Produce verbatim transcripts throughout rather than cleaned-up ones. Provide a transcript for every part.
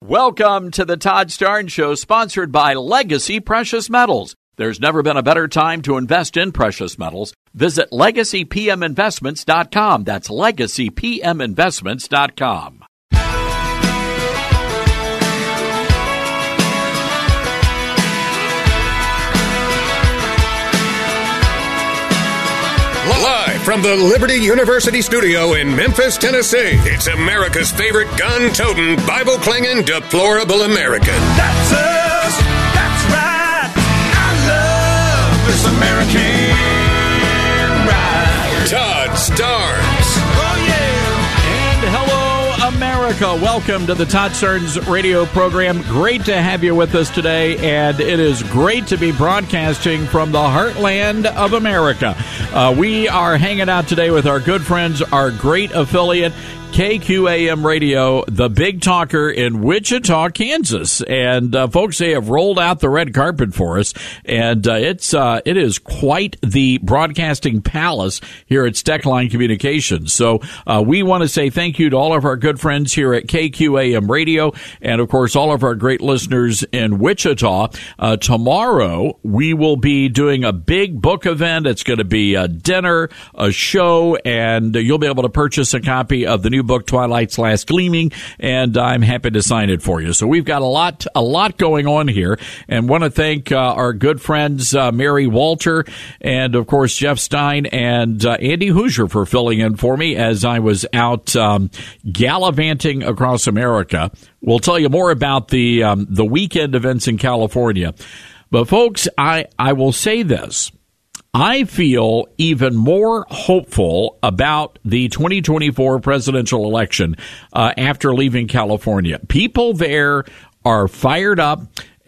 Welcome to the Todd Starnes Show, sponsored by Legacy Precious Metals. There's never been a better time to invest in precious metals. Visit legacy p m investments dot com. That's legacy p m investments dot com. Live from the Liberty University studio in Memphis, Tennessee, it's America's favorite gun-toting, Bible-clinging, deplorable American. That's us. That's right. I love this American ride. Todd Starnes. Oh, yeah. And hello, America. Welcome to the Todd Starnes radio program. Great to have you with us today, and it is great to be broadcasting from the heartland of America. Uh, we are hanging out today with our good friends, our great affiliate, K Q A M Radio, the big talker in Wichita, Kansas. And uh, folks, they have rolled out the red carpet for us, and uh, it's uh, it is quite the broadcasting palace here at Steckline Communications. So uh, we want to say thank you to all of our good friends here at K Q A M Radio, and of course all of our great listeners in Wichita. Uh, tomorrow we will be doing a big book event. It's going to be a dinner, a show, and you'll be able to purchase a copy of the new book Twilight's Last Gleaming, and I'm happy to sign it for you. So we've got a lot a lot going on here, and want to thank uh, our good friends uh, Mary Walter and of course Jeff Stein and uh, Andy Hoosier for filling in for me as I was out um, gallivanting across America. We'll tell you more about the um, the weekend events in California, but folks, I I will say this. I feel even more hopeful about the twenty twenty-four presidential election uh, after leaving California. People there are fired up,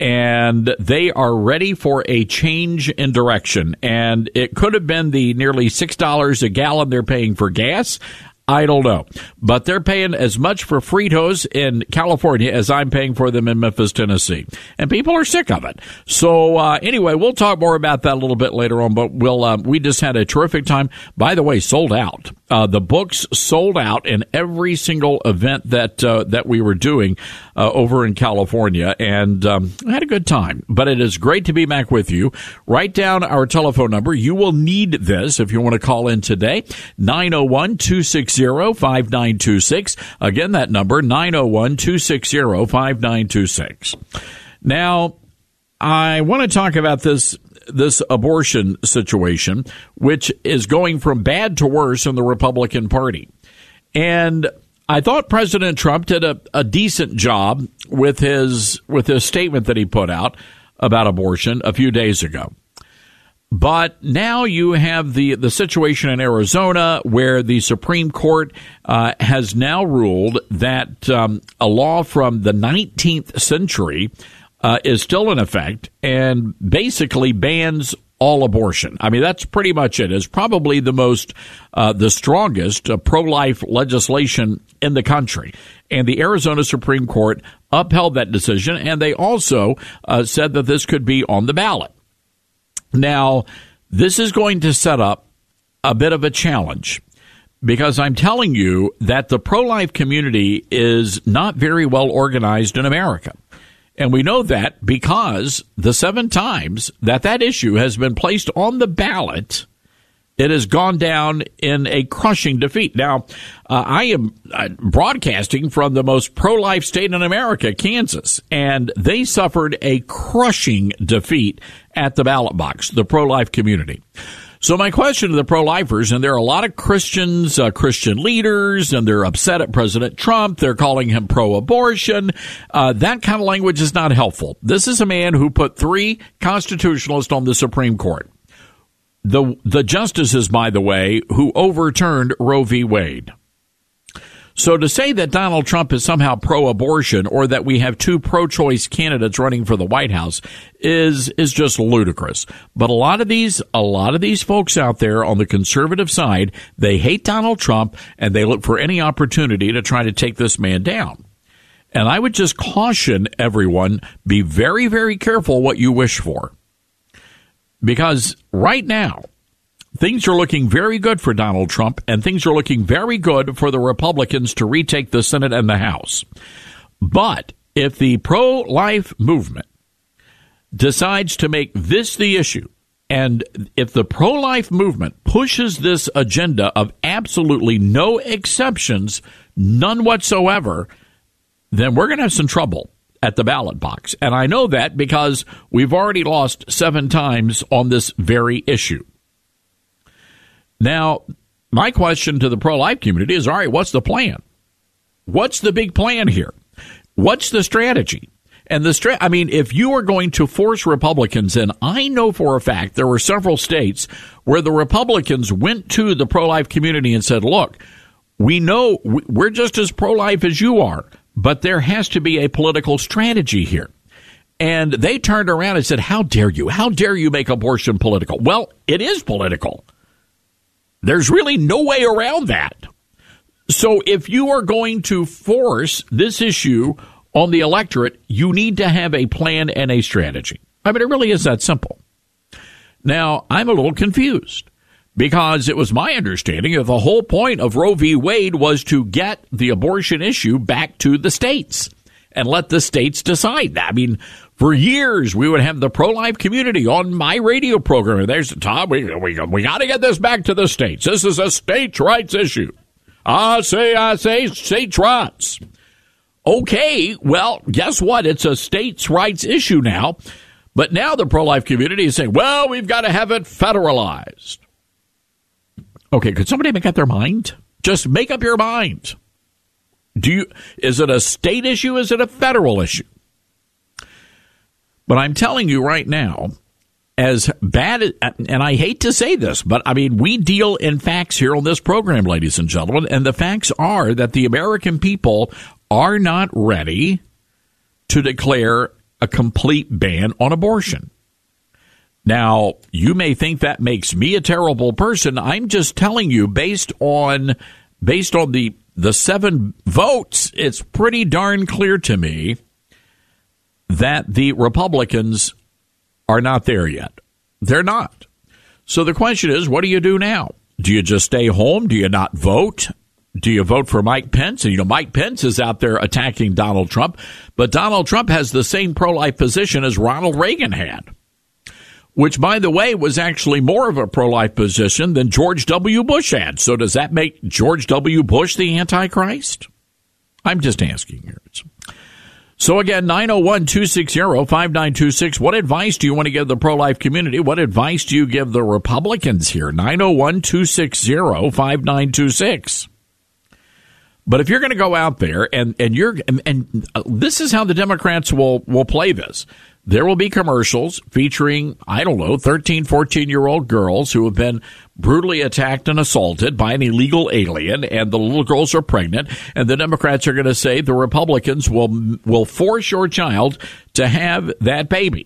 and they are ready for a change in direction. And it could have been the nearly six dollars a gallon they're paying for gas. I don't know. But they're paying as much for Fritos in California as I'm paying for them in Memphis, Tennessee. And people are sick of it. So uh, anyway, we'll talk more about that a little bit later on. But we'll uh, we just had a terrific time. By the way, sold out. Uh, the books sold out in every single event that uh, that we were doing uh, over in California. And um, I had a good time. But it is great to be back with you. Write down our telephone number. You will need this if you want to call in today. nine oh one, two six zero, five nine two six. Again, that number, nine oh one, two six zero, five nine two six. Now, I want to talk about this this abortion situation, which is going from bad to worse in the Republican Party. And I thought President Trump did a, a decent job with his with his statement that he put out about abortion a few days ago. But now you have the, the situation in Arizona where the Supreme Court uh, has now ruled that um, a law from the nineteenth century uh, is still in effect and basically bans all abortion. I mean, that's pretty much it. It's probably the most, uh, the strongest uh, pro-life legislation in the country. And the Arizona Supreme Court upheld that decision, and they also uh, said that this could be on the ballot. Now, this is going to set up a bit of a challenge because I'm telling you that the pro-life community is not very well organized in America. And we know that because the seven times that that issue has been placed on the ballot, it has gone down in a crushing defeat. Now, uh, I am uh, broadcasting from the most pro-life state in America, Kansas, and they suffered a crushing defeat at the ballot box, the pro-life community. So my question to the pro-lifers, and there are a lot of Christians, uh, Christian leaders, and they're upset at President Trump. They're calling him pro-abortion. Uh, that kind of language is not helpful. This is a man who put three constitutionalists on the Supreme Court. The the justices, by the way, who overturned Roe v. Wade. So to say that Donald Trump is somehow pro-abortion or that we have two pro-choice candidates running for the White House is is just ludicrous. But a lot of these a lot of these folks out there on the conservative side, they hate Donald Trump and they look for any opportunity to try to take this man down. And I would just caution everyone, be very, very careful what you wish for. Because right now, things are looking very good for Donald Trump, and things are looking very good for the Republicans to retake the Senate and the House. But if the pro-life movement decides to make this the issue, and if the pro-life movement pushes this agenda of absolutely no exceptions, none whatsoever, then we're going to have some trouble at the ballot box. And I know that because we've already lost seven times on this very issue. Now, my question to the pro-life community is, all right, what's the plan? What's the big plan here? What's the strategy? And the stra- I mean, if you are going to force Republicans, and I know for a fact there were several states where the Republicans went to the pro-life community and said, look, we know we're just as pro-life as you are, but there has to be a political strategy here. And they turned around and said, how dare you? How dare you make abortion political? Well, it is political. There's really no way around that. So if you are going to force this issue on the electorate, you need to have a plan and a strategy. I mean, it really is that simple. Now, I'm a little confused because it was my understanding that the whole point of Roe v. Wade was to get the abortion issue back to the states and let the states decide that. I mean, for years, we would have the pro-life community on my radio program. There's the Tom, we, we, we got to get this back to the states. This is a states' rights issue. I say, I say, states' rights. Okay, well, guess what? It's a states' rights issue now. But now the pro-life community is saying, well, we've got to have it federalized. Okay, could somebody make up their mind? Just make up your mind. Do you? Is it a state issue? Is it a federal issue? But I'm telling you right now, as bad as, and I hate to say this, but I mean, we deal in facts here on this program, ladies and gentlemen, and the facts are that the American people are not ready to declare a complete ban on abortion. Now, you may think that makes me a terrible person. I'm just telling you, based on based on the the seven votes, it's pretty darn clear to me that the Republicans are not there yet. They're not. So the question is, what do you do now? Do you just stay home? Do you not vote? Do you vote for Mike Pence? And, you know, Mike Pence is out there attacking Donald Trump, but Donald Trump has the same pro-life position as Ronald Reagan had, which, by the way, was actually more of a pro-life position than George W. Bush had. So does that make George W. Bush the Antichrist? I'm just asking here. So again, nine oh one, two six zero, five nine two six. What advice do you want to give the pro-life community? What advice do you give the Republicans here? nine oh one, two six zero, five nine two six. But if you're going to go out there and, and you're and, and this is how the Democrats will, will play this. There will be commercials featuring, I don't know, thirteen, fourteen-year-old girls who have been brutally attacked and assaulted by an illegal alien, and the little girls are pregnant, and the Democrats are going to say the Republicans will will force your child to have that baby.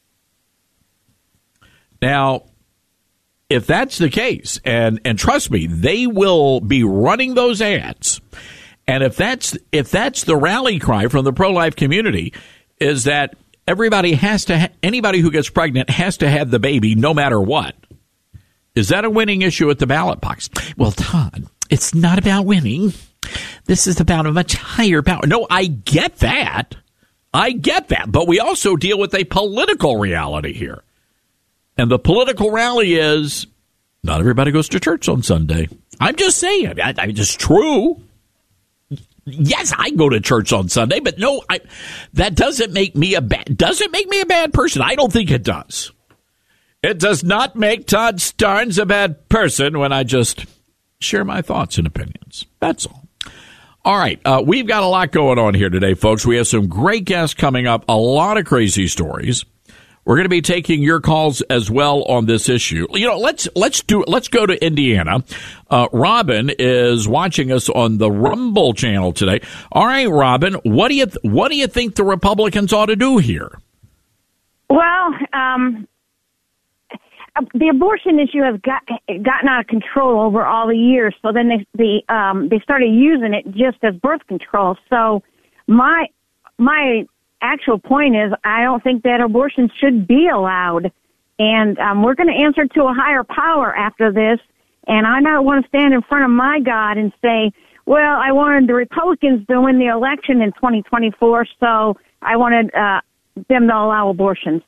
Now, if that's the case, and, and trust me, they will be running those ads, and if that's if that's the rally cry from the pro-life community, is that everybody has to, ha- anybody who gets pregnant has to have the baby no matter what. Is that a winning issue at the ballot box? Well, Todd, it's not about winning. This is about a much higher power. No, I get that. I get that. But we also deal with a political reality here. And the political rally is not everybody goes to church on Sunday. I'm just saying. I, I, it's true. Yes, I go to church on Sunday, but no, I, that doesn't make me a bad, does it make me a bad person? I don't think it does. It does not make Todd Starnes a bad person when I just share my thoughts and opinions. That's all. All right, uh, we've got a lot going on here today, folks. We have some great guests coming up, a lot of crazy stories. We're going to be taking your calls as well on this issue. You know, let's let's do let's go to Indiana. Uh, Robin is watching us on the Rumble channel today. All right, Robin, what do you th- what do you think the Republicans ought to do here? Well, um, the abortion issue has got gotten out of control over all the years. So then they the um, they started using it just as birth control. So my my. actual point is I don't think that abortion should be allowed. And um, we're going to answer to a higher power after this. And I don't want to stand in front of my God and say, Well, I wanted the Republicans to win the election in twenty twenty-four, so I wanted uh, them to allow abortions.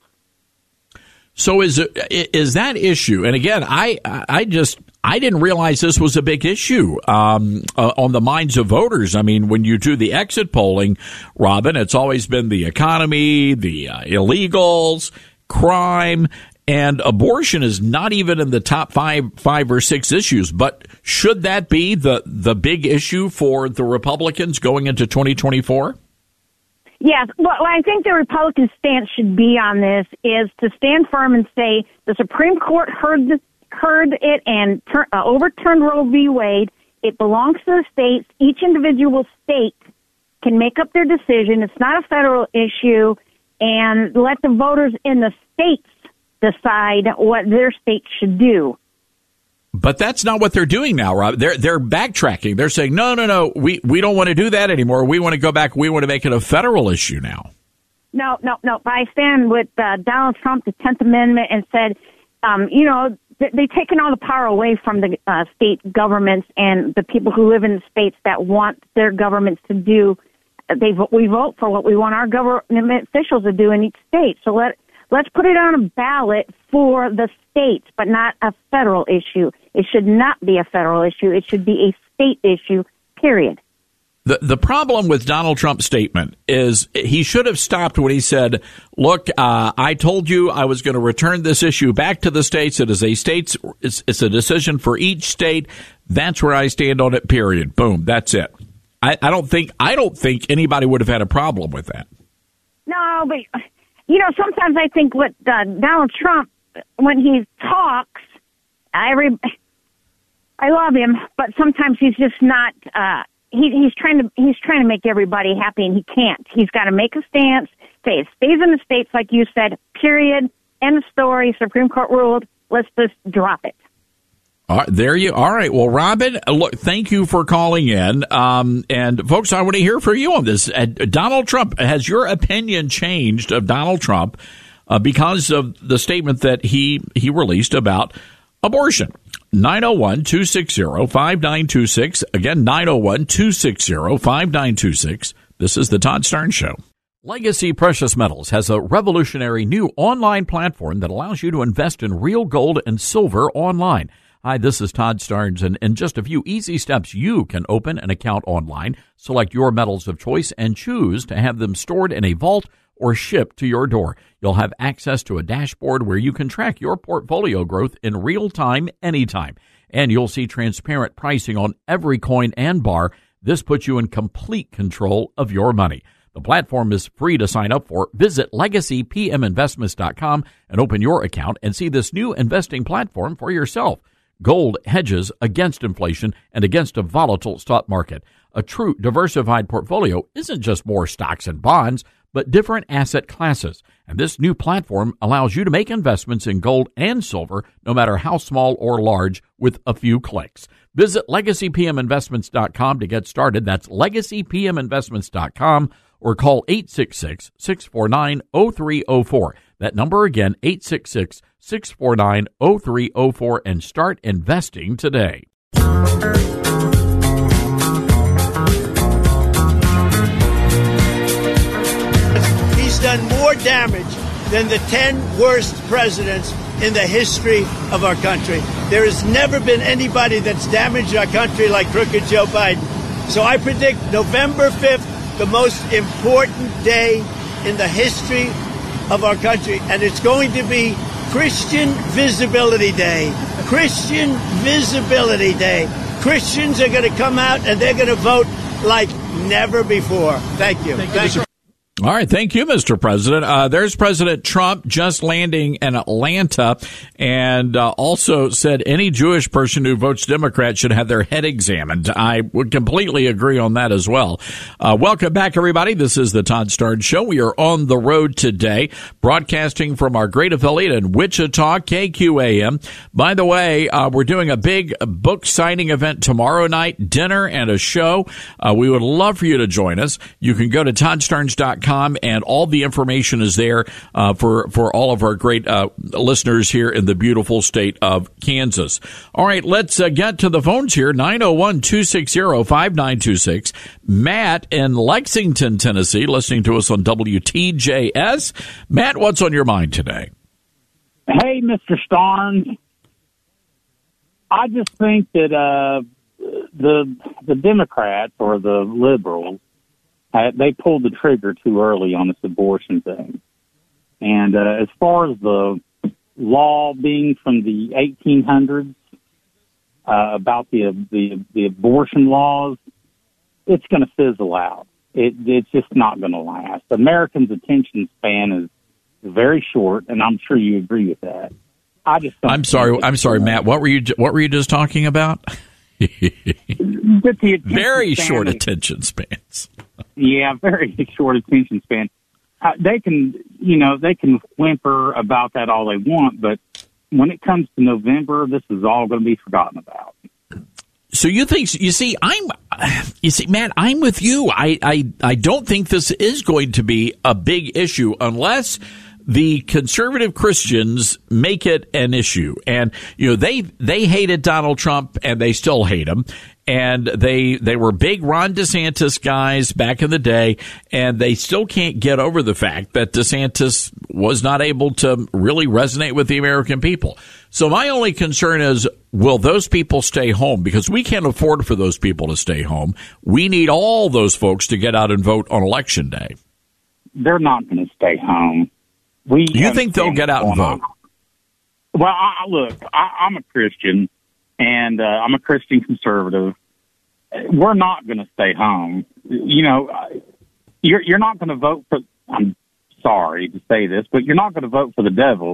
So is it, is that issue? And again, I I just I didn't realize this was a big issue um, uh, on the minds of voters. I mean, when you do the exit polling, Robin, it's always been the economy, the uh, illegals, crime, and abortion is not even in the top five five or six issues. But should that be the the big issue for the Republicans going into twenty twenty-four? Yes. What I think the Republican stance should be on this is to stand firm and say the Supreme Court heard the, heard it and tur- uh, overturned Roe v. Wade. It belongs to the states. Each individual state can make up their decision. It's not a federal issue, and let the voters in the states decide what their state should do. But that's not what they're doing now, Rob. They're they're backtracking. They're saying, no, no, no, we, we don't want to do that anymore. We want to go back. We want to make it a federal issue now. No, no, no. I stand with uh, Donald Trump, the tenth Amendment, and said, um, you know, th- they've taken all the power away from the uh, state governments and the people who live in the states that want their governments to do. They we vote for what we want our government officials to do in each state. So let let's put it on a ballot for the states, but not a federal issue. It should not be a federal issue. It should be a state issue, period. The the problem with Donald Trump's statement is he should have stopped when he said, look, uh, I told you I was going to return this issue back to the states. It is a state's, it's, it's a decision for each state. That's where I stand on it, period. Boom. That's it. I, I don't think, I don't think anybody would have had a problem with that. No, but, you know, sometimes I think what uh, Donald Trump, when he talks, every, I love him, but sometimes he's just not, uh, He, he's trying to he's trying to make everybody happy, and he can't. He's got to make a stance, say it stays in the states, like you said, period, end of story, Supreme Court ruled, let's just drop it. All right, there you All right. Well, Robin, look, thank you for calling in. Um, and, folks, I want to hear from you on this. Uh, Donald Trump, has your opinion changed of Donald Trump uh, because of the statement that he, he released about abortion? nine oh one, two six zero, five nine two six. Again, nine oh one, two six zero, five nine two six. This is the Todd Starnes Show. Legacy Precious Metals has a revolutionary new online platform that allows you to invest in real gold and silver online. Hi, this is Todd Starnes, and in just a few easy steps, you can open an account online, select your metals of choice, and choose to have them stored in a vault or shipped to your door. You'll have access to a dashboard where you can track your portfolio growth in real time, anytime. And you'll see transparent pricing on every coin and bar. This puts you in complete control of your money. The platform is free to sign up for. Visit legacy p m investments dot com and open your account and see this new investing platform for yourself. Gold hedges against inflation and against a volatile stock market. A true diversified portfolio isn't just more stocks and bonds, but different asset classes. And this new platform allows you to make investments in gold and silver, no matter how small or large, with a few clicks. Visit legacy p m investments dot com to get started. That's legacy p m investments dot com, or call eight six six, six four nine, zero three zero four. That number again, eight six six, six four nine, zero three zero four, and start investing today. Done more damage than the ten worst presidents in the history of our country. There has never been anybody that's damaged our country like crooked Joe Biden. So I predict November fifth, the most important day in the history of our country, and it's going to be Christian Visibility Day. Christian Visibility Day. Christians are going to come out and they're going to vote like never before. Thank you. Thank you. Thank you. All right. Thank you, Mister President. Uh, there's President Trump just landing in Atlanta, and uh, also said any Jewish person who votes Democrat should have their head examined. I would completely agree on that as well. Uh, welcome back, everybody. This is the Todd Starnes Show. We are on the road today, broadcasting from our great affiliate in Wichita, K Q A M. By the way, uh, we're doing a big book signing event tomorrow night, dinner and a show. Uh, we would love for you to join us. You can go to todd starnes dot dot com, and all the information is there uh, for, for all of our great uh, listeners here in the beautiful state of Kansas. All right, let's uh, get to the phones here. nine oh one, two six zero, five nine two six. Matt in Lexington, Tennessee, listening to us on W T J S. Matt, what's on your mind today? Hey, Mister Starnes. I just think that uh, the the Democrats or the liberals, uh, they pulled the trigger too early on this abortion thing. And uh, as far as the law being from the eighteen hundreds uh, about the, the the abortion laws, it's going to fizzle out. It, it's just not going to last. Americans' attention span is very short, and I'm sure you agree with that. I just I'm sorry. I'm sorry, Matt. What were you What were you just talking about? Very short is, attention spans. Yeah, very short attention span. Uh, they can, you know, they can whimper about that all they want, but when it comes to November, this is all going to be forgotten about. So you think? You see, I'm. You see, Matt, I'm with you. I, I, I don't think this is going to be a big issue unless the conservative Christians make it an issue. And, you know, they they hated Donald Trump, and they still hate him. And they they were big Ron DeSantis guys back in the day, and they still can't get over the fact that DeSantis was not able to really resonate with the American people. So my only concern is, will those people stay home? Because we can't afford for those people to stay home. We need all those folks to get out and vote on Election Day. They're not going to stay home. We you think they'll get out and vote? Well, I, look, I, I'm a Christian, and uh, I'm a Christian conservative. We're not going to stay home. You know, you're you're not going to vote for. I'm sorry to say this, but you're not going to vote for the devil.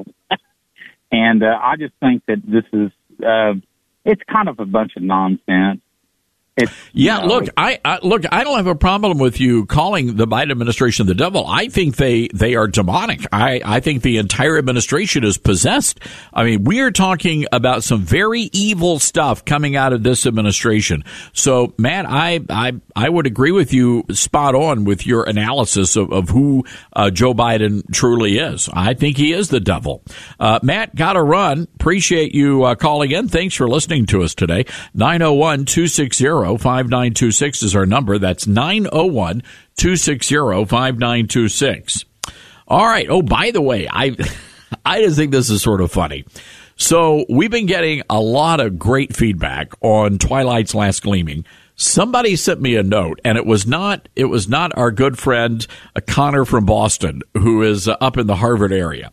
And uh, I just think that this is uh, it's kind of a bunch of nonsense. It's, yeah, you know, look, I, I look. I don't have a problem with you calling the Biden administration the devil. I think they, they are demonic. I, I think the entire administration is possessed. I mean, we are talking about some very evil stuff coming out of this administration. So, Matt, I I, I would agree with you spot on with your analysis of, of who uh, Joe Biden truly is. I think he is the devil. Uh, Matt, got to run. Appreciate you uh, calling in. Thanks for listening to us today. nine oh one, two six zero, five nine two six is our number. That's nine oh one, two six zero, five nine two six. All right. Oh, by the way, I I just think this is sort of funny. So we've been getting a lot of great feedback on Twilight's Last Gleaming. Somebody sent me a note, and it was not it was not our good friend uh, Connor from Boston, who is uh, up in the Harvard area.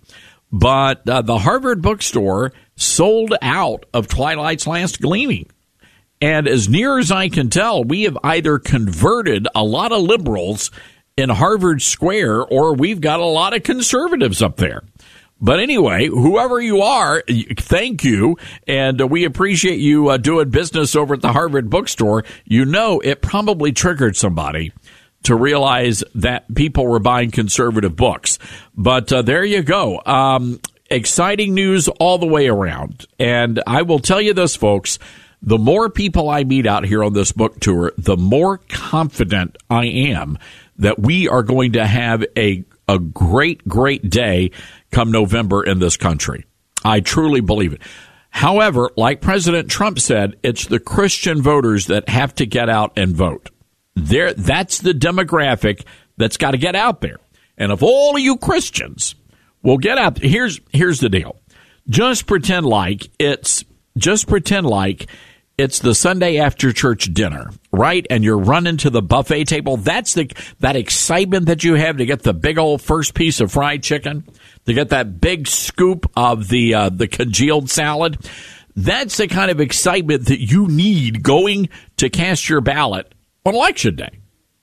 But uh, the Harvard bookstore sold out of Twilight's Last Gleaming. And as near as I can tell, we have either converted a lot of liberals in Harvard Square, or we've got a lot of conservatives up there. But anyway, whoever you are, thank you. And uh, we appreciate you uh, doing business over at the Harvard bookstore. You know, it probably triggered somebody to realize that people were buying conservative books. But uh, there you go. Um, exciting news all the way around. And I will tell you this, folks. The more people I meet out here on this book tour, the more confident I am that we are going to have a a great, great day come November in this country. I truly believe it. However, like President Trump said, it's the Christian voters that have to get out and vote. There, that's the demographic that's got to get out there. And if all of you Christians will get out, here's here's the deal. Just pretend like it's just pretend like it's the Sunday after church dinner, right? And you're running to the buffet table. That's the that excitement that you have to get the big old first piece of fried chicken, to get that big scoop of the uh, the congealed salad. That's the kind of excitement that you need going to cast your ballot on Election Day.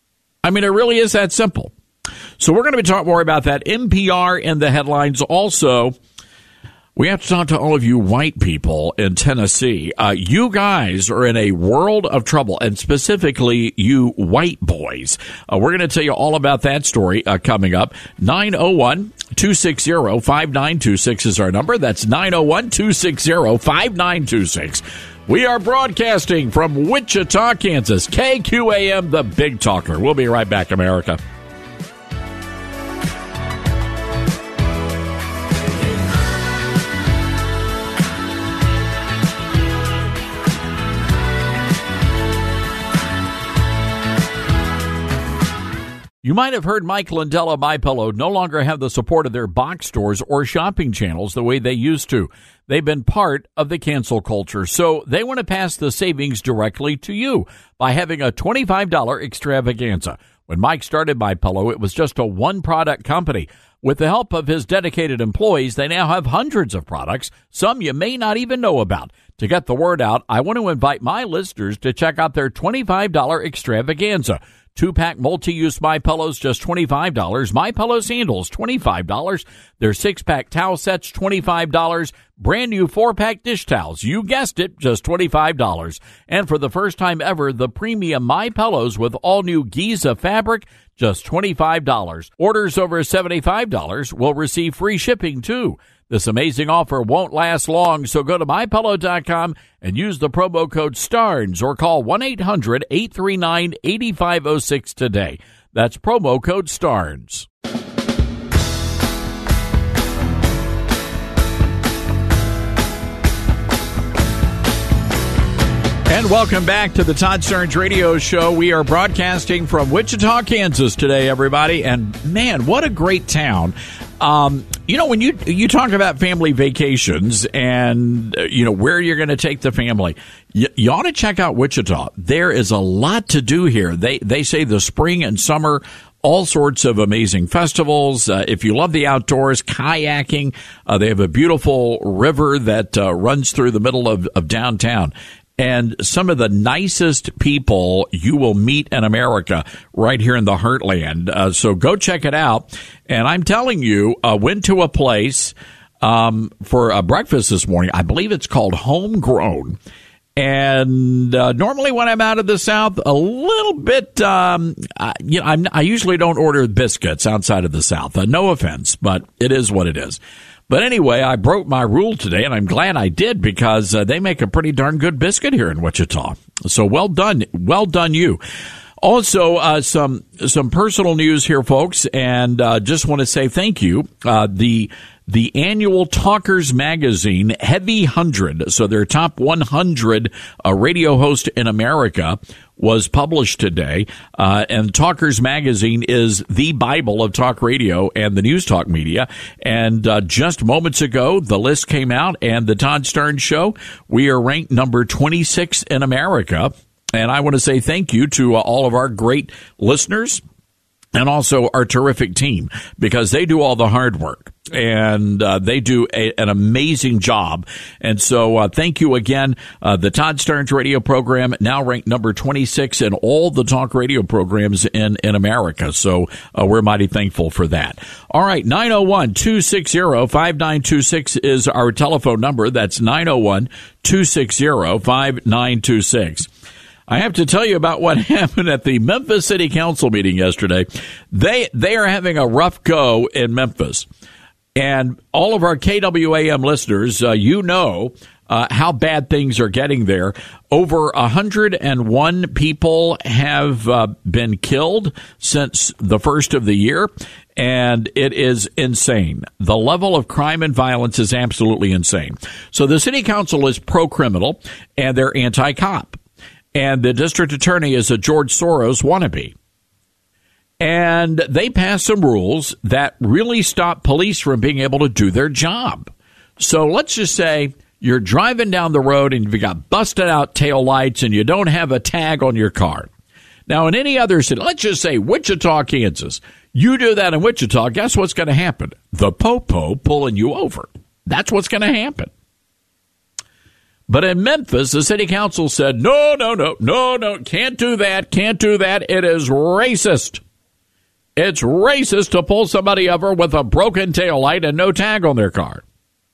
I mean, it really is that simple. So we're going to be talking more about that. N P R in the headlines. Also, we have to talk to all of you white people in Tennessee. Uh, you guys are in a world of trouble, and specifically you white boys. Uh, we're going to tell you all about that story uh, coming up. nine oh one, two six zero, five nine two six is our number. That's nine oh one, two six zero, five nine two six. We are broadcasting from Wichita, Kansas. K Q A M, the Big Talker. We'll be right back, America. You might have heard Mike Lindell of MyPillow no longer have the support of their box stores or shopping channels the way they used to. They've been part of the cancel culture, so they want to pass the savings directly to you by having a twenty-five dollars extravaganza. When Mike started MyPillow, it was just a one-product company. With the help of his dedicated employees, they now have hundreds of products, some you may not even know about. To get the word out, I want to invite my listeners to check out their twenty-five dollars extravaganza. Two-pack multi-use MyPillows, just twenty-five dollars. MyPillow sandals, twenty-five dollars. Their six-pack towel sets, twenty-five dollars. Brand new four-pack dish towels, you guessed it, just twenty-five dollars. And for the first time ever, the premium MyPillows with all-new Giza fabric, just twenty-five dollars. Orders over seventy-five dollars will receive free shipping, too. This amazing offer won't last long, so go to my pillow dot com and use the promo code STARNS or call one eight hundred eight three nine eight five zero six today. That's promo code STARNS. And welcome back to the Todd Starnes Radio Show. We are broadcasting from Wichita, Kansas today, everybody. And man, what a great town. Um, you know, when you you talk about family vacations and, uh, you know, where you're going to take the family, you, you ought to check out Wichita. There is a lot to do here. They, they say the spring and summer, all sorts of amazing festivals. Uh, if you love the outdoors, kayaking, uh, they have a beautiful river that uh, runs through the middle of, of downtown. And some of the nicest people you will meet in America right here in the heartland. Uh, so go check it out. And I'm telling you, I uh, went to a place um, for a breakfast this morning. I believe it's called Homegrown. And uh, normally when I'm out of the South, a little bit, um, I, you know, I'm, I usually don't order biscuits outside of the South. Uh, no offense, but it is what it is. But anyway, I broke my rule today, and I'm glad I did because uh, they make a pretty darn good biscuit here in Wichita. So well done. Well done, you. Also, uh, some some personal news here, folks, and uh, just want to say thank you. Uh, the the annual Talkers Magazine Heavy one hundred, so their top one hundred uh, radio host in America, was published today. Uh, and Talkers Magazine is the Bible of talk radio and the news talk media. And uh, just moments ago, the list came out, and the Todd Starnes Show, we are ranked number twenty-six in America. And I want to say thank you to uh, all of our great listeners and also our terrific team, because they do all the hard work, and uh, they do a, an amazing job. And so uh, thank you again. Uh, the Todd Starnes radio program now ranked number twenty-six in all the talk radio programs in, in America. So uh, we're mighty thankful for that. All right, nine oh one, two six zero, five nine two six is our telephone number. That's nine oh one, two six zero, five nine two six. I have to tell you about what happened at the Memphis City Council meeting yesterday. They they are having a rough go in Memphis. And all of our K W A M listeners, uh, you know uh, how bad things are getting there. Over one hundred one people have uh, been killed since the first of the year. And it is insane. The level of crime and violence is absolutely insane. So the city council is pro-criminal, and they're anti-cop. And the district attorney is a George Soros wannabe. And they passed some rules that really stop police from being able to do their job. So let's just say you're driving down the road and you've got busted out tail lights and you don't have a tag on your car. Now, in any other city, let's just say Wichita, Kansas, you do that in Wichita, guess what's going to happen? The popo pulling you over. That's what's going to happen. But in Memphis, the city council said, no, no, no, no, no, can't do that, can't do that. It is racist. It's racist to pull somebody over with a broken taillight and no tag on their car.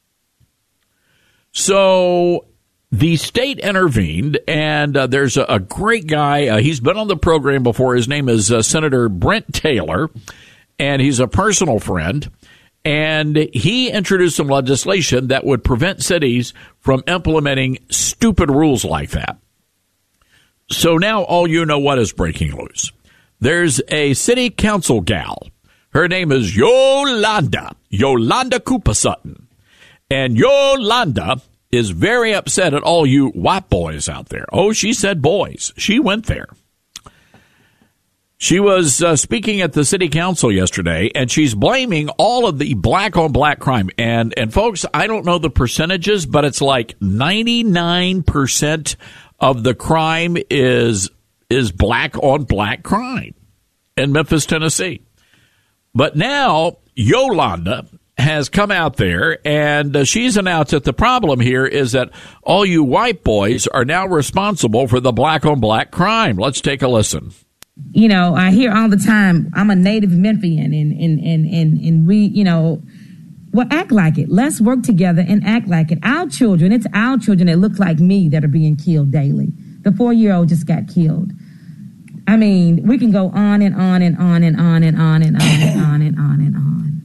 So the state intervened, and uh, there's a, a great guy. Uh, he's been on the program before. His name is uh, Senator Brent Taylor, and he's a personal friend. And he introduced some legislation that would prevent cities from implementing stupid rules like that. So now all you know what is breaking loose. There's a city council gal. Her name is Yolanda, Yolanda Cooper Sutton. And Yolanda is very upset at all you white boys out there. Oh, she said boys. She went there. She was uh, speaking at the city council yesterday, and she's blaming all of the black-on-black crime. And, and folks, I don't know the percentages, but it's like ninety-nine percent of the crime is is black-on-black crime in Memphis, Tennessee. But now Yolanda has come out there, and uh, she's announced that the problem here is that all you white boys are now responsible for the black-on-black crime. Let's take a listen. You know, I hear all the time, I'm a native Memphian, and, and, and, and, and we, you know, well, act like it. Let's work together and act like it. Our children, it's our children that look like me that are being killed daily. The four-year-old just got killed. I mean, we can go on and on and on and on and on and on and on and on and on.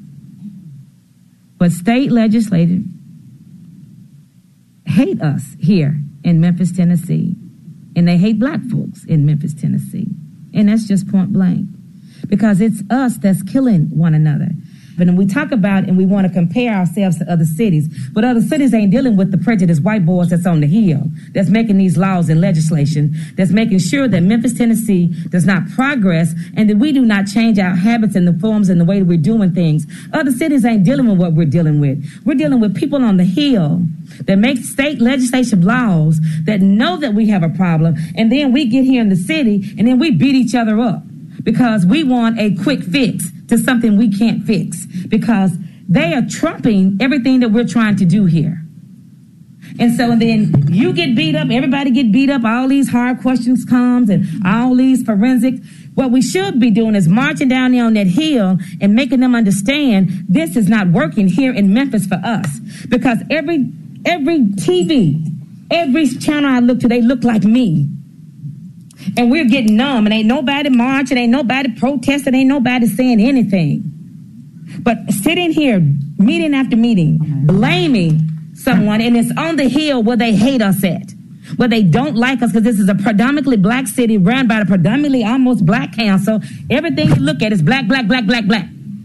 But state legislators hate us here in Memphis, Tennessee. And they hate black folks in Memphis, Tennessee. And that's just point blank. Because it's us that's killing one another. But we talk about and we want to compare ourselves to other cities. But other cities ain't dealing with the prejudiced white boys that's on the hill, that's making these laws and legislation, that's making sure that Memphis, Tennessee does not progress and that we do not change our habits and the forms and the way that we're doing things. Other cities ain't dealing with what we're dealing with. We're dealing with people on the hill that make state legislation laws that know that we have a problem. And then we get here in the city and then we beat each other up because we want a quick fix to something we can't fix, because they are trumping everything that we're trying to do here. And so then you get beat up, everybody get beat up, all these hard questions comes and all these forensics. What we should be doing is marching down there on that hill and making them understand this is not working here in Memphis for us. Because every every T V, every channel I look to, they look like me. And we're getting numb, and ain't nobody marching, ain't nobody protesting, ain't nobody saying anything. But sitting here, meeting after meeting, blaming someone, and it's on the hill where they hate us at, where they don't like us, because this is a predominantly black city run by a predominantly almost black council. Everything you look at is black, black, black, black, black.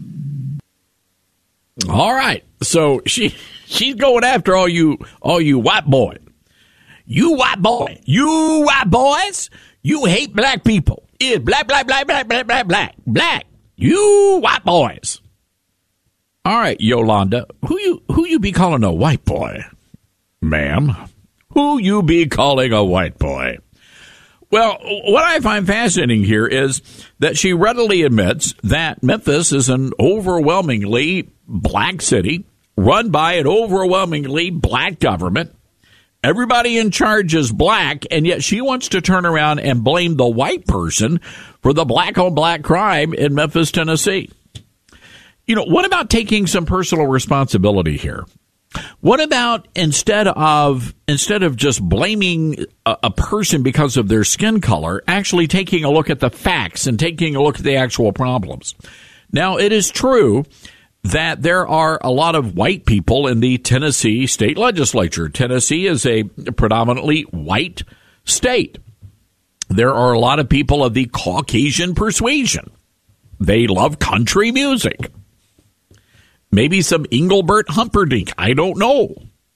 All right. So she she's going after all you all you white boys. You white boy. You white boys. You hate black people. It's black, black, black, black, black, black, black, black. You white boys. All right, Yolanda, who you who you be calling a white boy, ma'am? Who you be calling a white boy? Well, what I find fascinating here is that she readily admits that Memphis is an overwhelmingly black city run by an overwhelmingly black government. Everybody in charge is black, and yet she wants to turn around and blame the white person for the black-on-black crime in Memphis, Tennessee. You know, what about taking some personal responsibility here? What about instead of instead of just blaming a, a person because of their skin color, actually taking a look at the facts and taking a look at the actual problems? Now, it is true that there are a lot of white people in the Tennessee state legislature. Tennessee is a predominantly white state. There are a lot of people of the Caucasian persuasion. They love country music. Maybe some Engelbert Humperdinck. I don't know.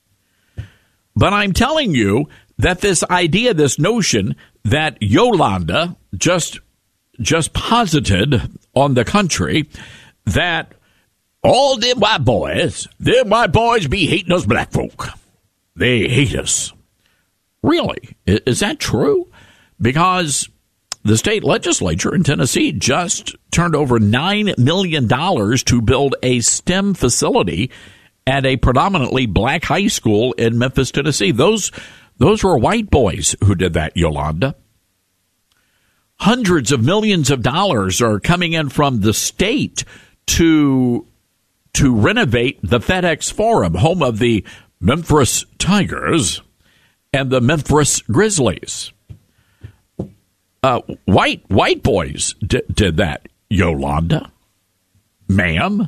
But I'm telling you that this idea, this notion that Yolanda just, just posited on the country, that all them white boys, them white boys be hating us black folk. They hate us. Really? Is that true? Because the state legislature in Tennessee just turned over nine million dollars to build a STEM facility at a predominantly black high school in Memphis, Tennessee. Those, those were white boys who did that, Yolanda. Hundreds of millions of dollars are coming in from the state to to renovate the FedEx Forum, home of the Memphis Tigers and the Memphis Grizzlies. Uh, white white boys d- did that, Yolanda, ma'am.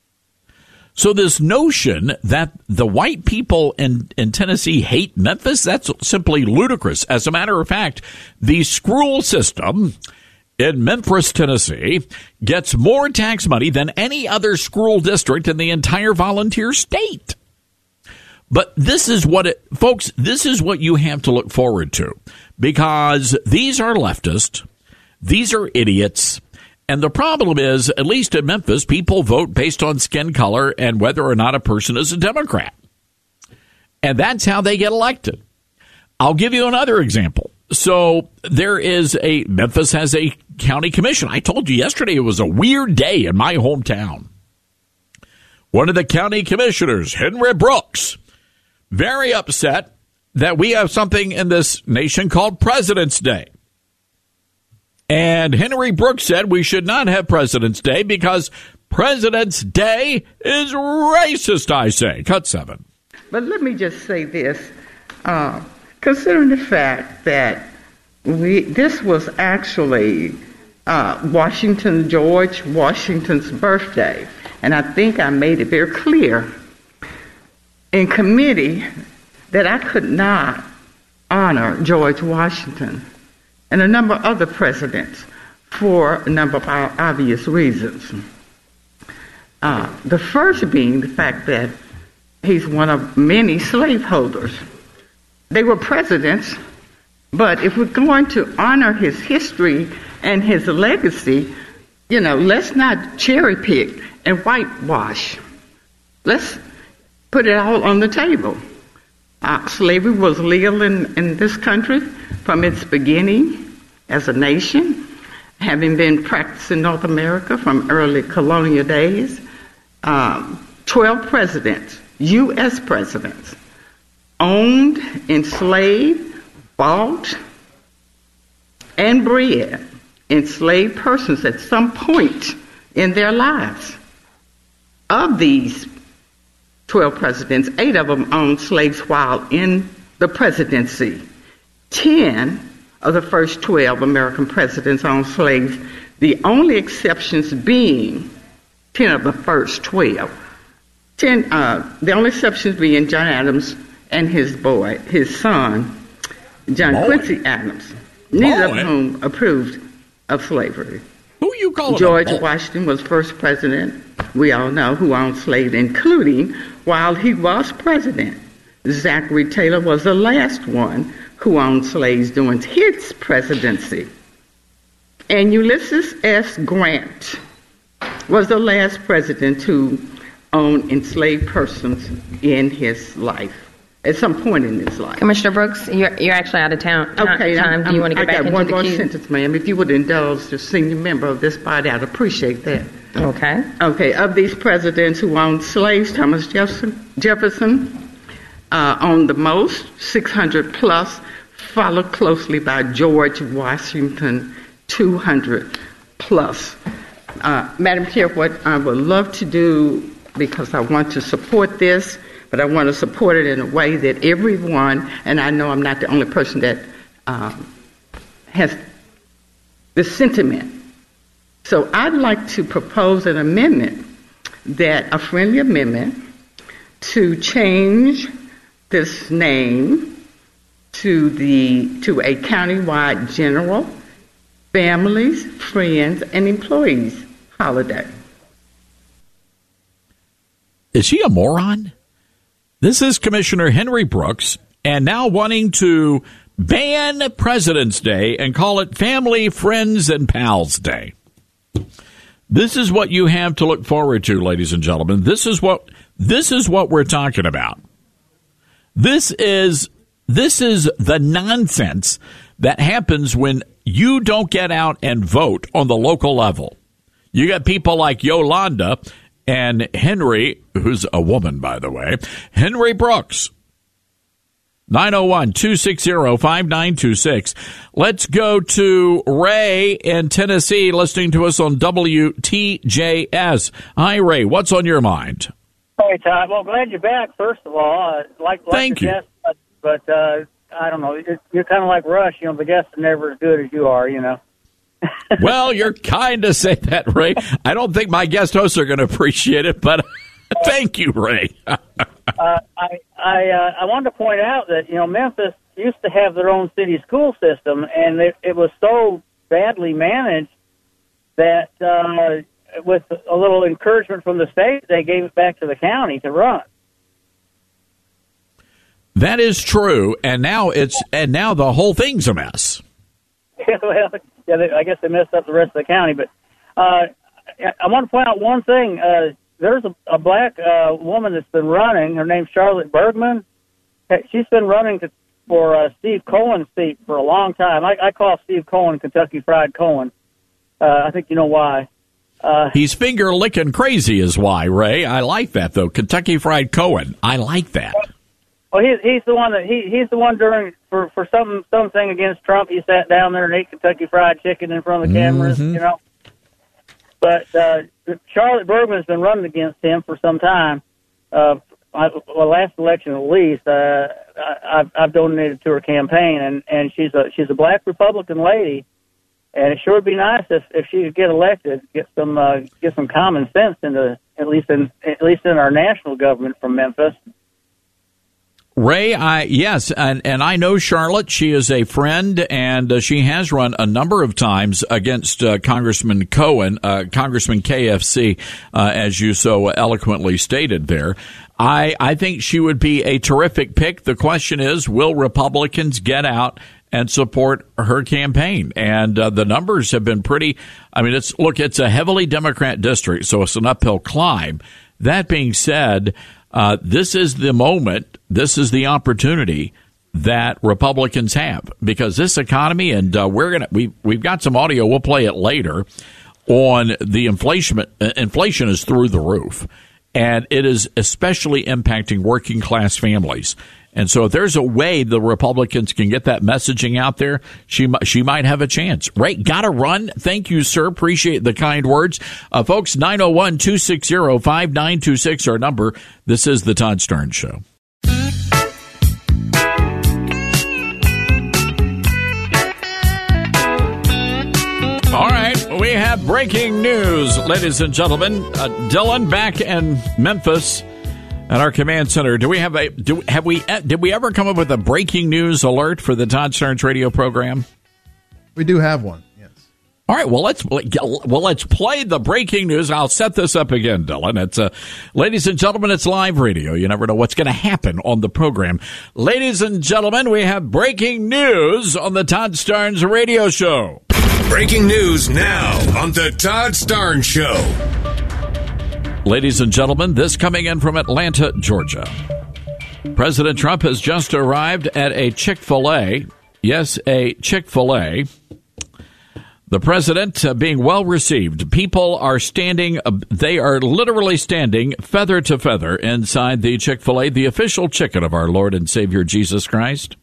So this notion that the white people in, in Tennessee hate Memphis, that's simply ludicrous. As a matter of fact, the school system in Memphis, Tennessee, gets more tax money than any other school district in the entire volunteer state. But this is what it, folks, this is what you have to look forward to, because these are leftists. These are idiots. And the problem is, at least in Memphis, people vote based on skin color and whether or not a person is a Democrat. And that's how they get elected. I'll give you another example. So there is a, Memphis has a county commission. I told you yesterday it was a weird day in my hometown. One of the county commissioners, Henry Brooks, very upset that we have something in this nation called President's Day. And Henry Brooks said we should not have President's Day because President's Day is racist, I say. Cut seven. But let me just say this. Uh, considering the fact that we this was actually uh, Washington, George Washington's birthday, and I think I made it very clear in committee that I could not honor George Washington and a number of other presidents for a number of obvious reasons. Uh, the first being the fact that he's one of many slaveholders. They were presidents, but if we're going to honor his history and his legacy, you know, let's not cherry pick and whitewash. Let's put it all on the table. Uh, slavery was legal in, in this country from its beginning as a nation, having been practiced in North America from early colonial days. Um, twelve presidents, U S presidents, owned, enslaved, bought, and bred enslaved persons at some point in their lives. Of these twelve presidents, eight of them owned slaves while in the presidency. Ten of the first twelve American presidents owned slaves, the only exceptions being ten of the first twelve. Ten, uh, the only exceptions being John Adams and his boy, his son, John boy. Quincy Adams, neither boy. of whom approved of slavery. Who you calling George Washington was first president, we all know, who owned slaves, including while he was president. Zachary Taylor was the last one who owned slaves during his presidency. And Ulysses S. Grant was the last president to own enslaved persons in his life, at some point in his life. Commissioner Brooks, you're, you're actually out of town. Okay, time. I'm, Do you want to get I back got into one the more queue? sentence, ma'am. If you would indulge the senior member of this body, I'd appreciate that. Okay. Okay, of these presidents who owned slaves, Thomas Jefferson, Jefferson uh, owned the most, six hundred plus, followed closely by George Washington, two hundred plus. Uh, Madam Chair, what I would love to do, because I want to support this, but I want to support it in a way that everyone, and I know I'm not the only person that um, has the sentiment. So I'd like to propose an amendment, that a friendly amendment, to change this name to the to a countywide general, families, friends, and employees holiday. Is he a moron? This is Commissioner Henry Brooks, and now wanting to ban President's Day and call it Family, Friends, and Pals Day. This is what you have to look forward to, ladies and gentlemen. This is what this is what we're talking about. This is this is the nonsense that happens when you don't get out and vote on the local level. You got people like Yolanda and Henry, who's a woman, by the way, Henry Brooks. nine oh one, two six zero, five nine two six. Let's go to Ray in Tennessee, listening to us on W T J S. Hi, Ray. What's on your mind? Hey, Todd. Well, glad you're back, first of all. Uh, like, like Thank you. Guest, but, but uh, I don't know. You're, you're kind of like Rush. You know, the guests are never as good as you are, you know. Well, you're kind to say that, Ray. I don't think my guest hosts are going to appreciate it, but thank you, Ray. uh, I I, uh, I wanted to point out that, you know, Memphis used to have their own city school system, and it, it was so badly managed that uh, with a little encouragement from the state, they gave it back to the county to run. That is true, and now it's and now the whole thing's a mess. Well, yeah, they, I guess they messed up the rest of the county. But uh, I want to point out one thing. Uh, there's a, a black uh, woman that's been running. Her name's Charlotte Bergman. She's been running to, for uh, Steve Cohen's seat for a long time. I, I call Steve Cohen Kentucky Fried Cohen. Uh, I think you know why. Uh, He's finger licking crazy is why, Ray. I like that, though. Kentucky Fried Cohen. I like that. Well, he's he's the one that he he's the one during for for some something against Trump. He sat down there and ate Kentucky Fried Chicken in front of the cameras, mm-hmm. you know. But uh, Charlotte Bergman's been running against him for some time. Uh, I, well, last election at least, uh, I, I've I've donated to her campaign, and, and she's a she's a black Republican lady, and it sure would be nice if, if she could get elected, get some uh, get some common sense into at least in at least in our national government from Memphis. Ray, I yes, and, and I know Charlotte. She is a friend, and uh, she has run a number of times against uh, Congressman Cohen, uh, Congressman K F C, uh, as you so eloquently stated there. I, I think she would be a terrific pick. The question is, will Republicans get out and support her campaign? And uh, the numbers have been pretty. I mean, it's look, it's a heavily Democrat district, so it's an uphill climb. That being said, uh, this is the moment. This is the opportunity that Republicans have, because this economy, and uh, we're gonna we we've got some audio. We'll play it later on the inflation. Uh, inflation is through the roof, and it is especially impacting working class families. And so if there's a way the Republicans can get that messaging out there, she she might have a chance. Right? Gotta run. Thank you, sir. Appreciate the kind words. Uh, folks, nine oh one, two six zero, five nine two six, our number. This is the Todd Starnes Show. All right, we have breaking news, ladies and gentlemen. Uh, Dylan back in Memphis at our command center. Do we have a do have we did we ever come up with a breaking news alert for the Todd Starnes radio program? We do have one. Yes. All right. Well, let's well let's play the breaking news. I'll set this up again, Dylan. It's uh, ladies and gentlemen, it's live radio. You never know what's going to happen on the program. Ladies and gentlemen, we have breaking news on the Todd Starnes radio show. Breaking news now on the Todd Starnes Show. Ladies and gentlemen, this coming in from Atlanta, Georgia. President Trump has just arrived at a Chick-fil-A. Yes, a Chick-fil-A. The president uh, being well received. People are standing, uh, they are literally standing feather to feather inside the Chick-fil-A, the official chicken of our Lord and Savior Jesus Christ.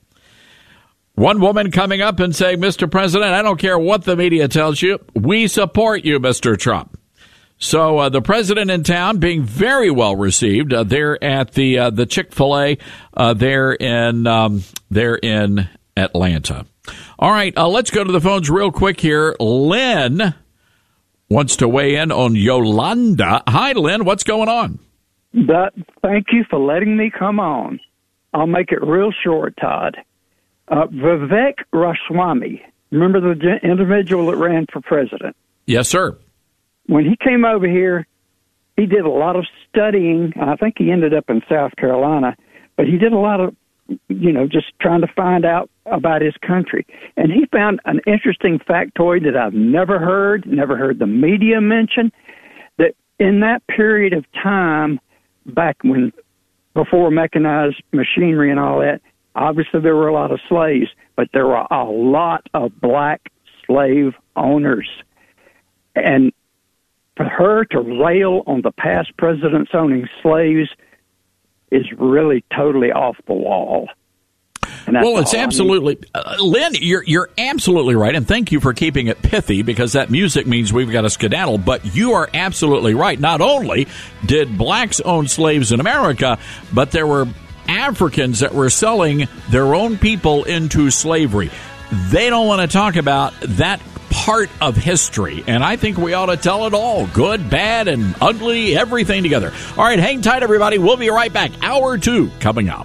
One woman coming up and saying, Mister President, I don't care what the media tells you. We support you, Mister Trump. So uh, the president in town being very well received uh, there at the uh, the Chick-fil-A uh, there in um, there in Atlanta. All right, uh, let's go to the phones real quick here. Lynn wants to weigh in on Yolanda. Hi, Lynn. What's going on? But thank you for letting me come on. I'll make it real short, Todd. Uh, Vivek Ramaswamy, remember the individual that ran for president? Yes, sir. When he came over here, he did a lot of studying. I think he ended up in South Carolina, but he did a lot of, you know, just trying to find out about his country. And he found an interesting factoid that I've never heard, never heard the media mention, that in that period of time, back when, before mechanized machinery and all that, obviously there were a lot of slaves, but there were a lot of black slave owners. And for her to rail on the past presidents owning slaves is really totally off the wall. Well, it's absolutely, uh, Lynn, you're you're absolutely right, and thank you for keeping it pithy, because that music means we've got to skedaddle, but you are absolutely right. Not only did blacks own slaves in America, but there were Africans that were selling their own people into slavery. They don't want to talk about that part of history, and I think we ought to tell it all. Good, bad, and ugly, everything together. All right, hang tight, everybody. We'll be right back. Hour two coming up.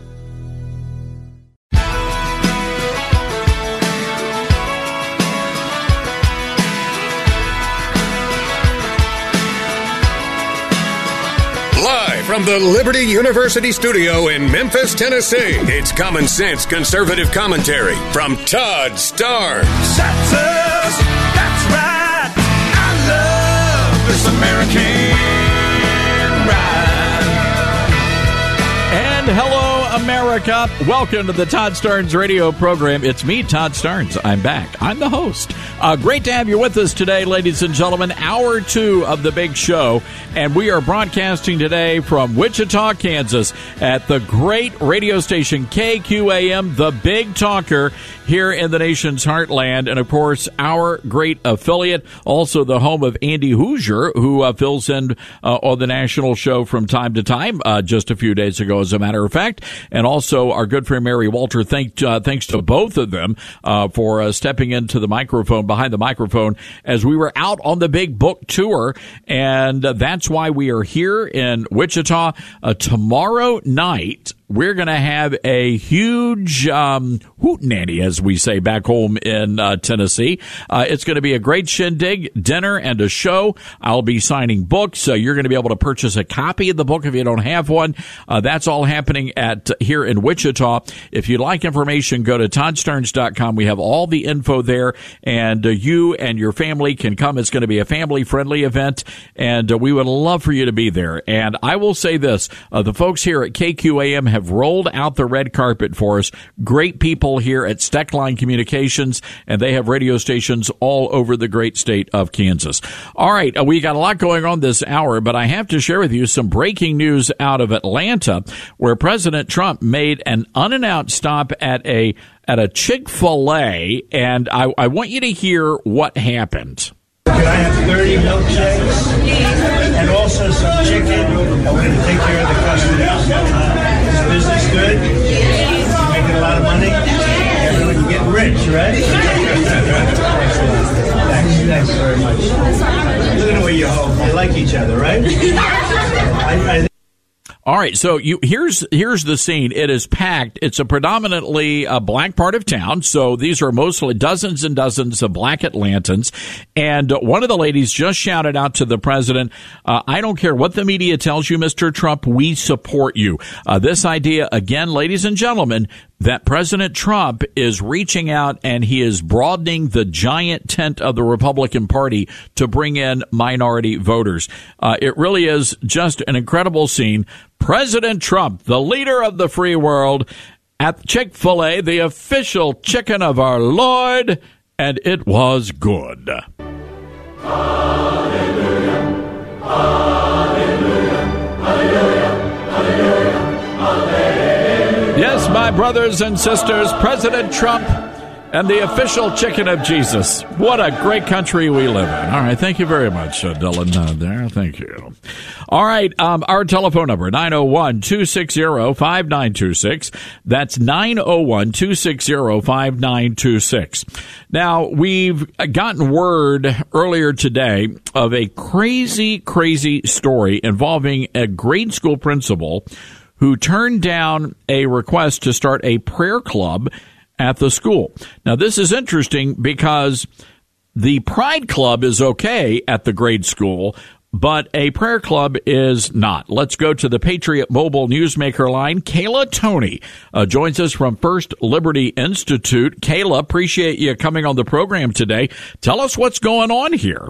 Live from the Liberty University studio in Memphis, Tennessee, it's Common Sense Conservative Commentary from Todd Starnes. Shut up. That's right. I love this American ride. And hello, America. Welcome to the Todd Starnes radio program. It's me, Todd Starnes. I'm back. I'm the host. Uh, great to have you with us today, ladies and gentlemen. Hour two of the big show. And we are broadcasting today from Wichita, Kansas at the great radio station K Q A M, The Big Talker, here in the nation's heartland. And, of course, our great affiliate, also the home of Andy Hoosier, who uh, fills in uh, on the national show from time to time, uh, just a few days ago, as a matter of fact. And also our good friend Mary Walter. Thank, uh, thanks to both of them uh, for uh, stepping into the microphone, behind the microphone, as we were out on the big book tour. And uh, that's why we are here in Wichita. Uh, tomorrow night, we're going to have a huge um, hootenanny, as we say back home in uh, Tennessee. Uh, it's going to be a great shindig, dinner, and a show. I'll be signing books. So you're going to be able to purchase a copy of the book if you don't have one. Uh, that's all happening at here in Wichita. If you'd like information, go to todd starnes dot com. We have all the info there, and uh, you and your family can come. It's going to be a family-friendly event, and uh, we would love for you to be there. And I will say this, uh, the folks here at K Q A M have rolled out the red carpet for us. Great people here at Steckline Communications, and they have radio stations all over the great state of Kansas. All right, uh, we got a lot going on this hour, but I have to share with you some breaking news out of Atlanta, where President Trump made an unannounced stop at a at a Chick-fil-A, and I, I want you to hear what happened. Can I have thirty milkshakes and also some chicken? I'm going to take care of the customers. Uh, is business good? You making a lot of money? Everyone getting rich, right? Thanks, thanks very much. Look at the way you hold. You like each other, right? I, I All right, so you here's here's the scene. It is packed. It's a predominantly uh, black part of town, so these are mostly dozens and dozens of black Atlantans. And uh, one of the ladies just shouted out to the president, uh, I don't care what the media tells you, Mister Trump, we support you. Uh, this idea, again, ladies and gentlemen, that President Trump is reaching out and he is broadening the giant tent of the Republican Party to bring in minority voters. Uh, it really is just an incredible scene. President Trump, the leader of the free world, at Chick-fil-A, the official chicken of our Lord, and it was good. Hallelujah, hallelujah, hallelujah, hallelujah, hallelujah. Yes, my brothers and sisters, President Trump and the official chicken of Jesus. What a great country we live in. All right, thank you very much, uh, Dylan, uh, there. Thank you. All right, um, our telephone number, nine oh one, two six zero, five nine two six. That's nine oh one, two six zero, five nine two six. Now, we've gotten word earlier today of a crazy, crazy story involving a grade school principal who turned down a request to start a prayer club at the school. Now, this is interesting because the Pride Club is okay at the grade school, but a prayer club is not. Let's go to the Patriot Mobile Newsmaker line. Kayla Toney uh, joins us from First Liberty Institute. Kayla, appreciate you coming on the program today. Tell us what's going on here.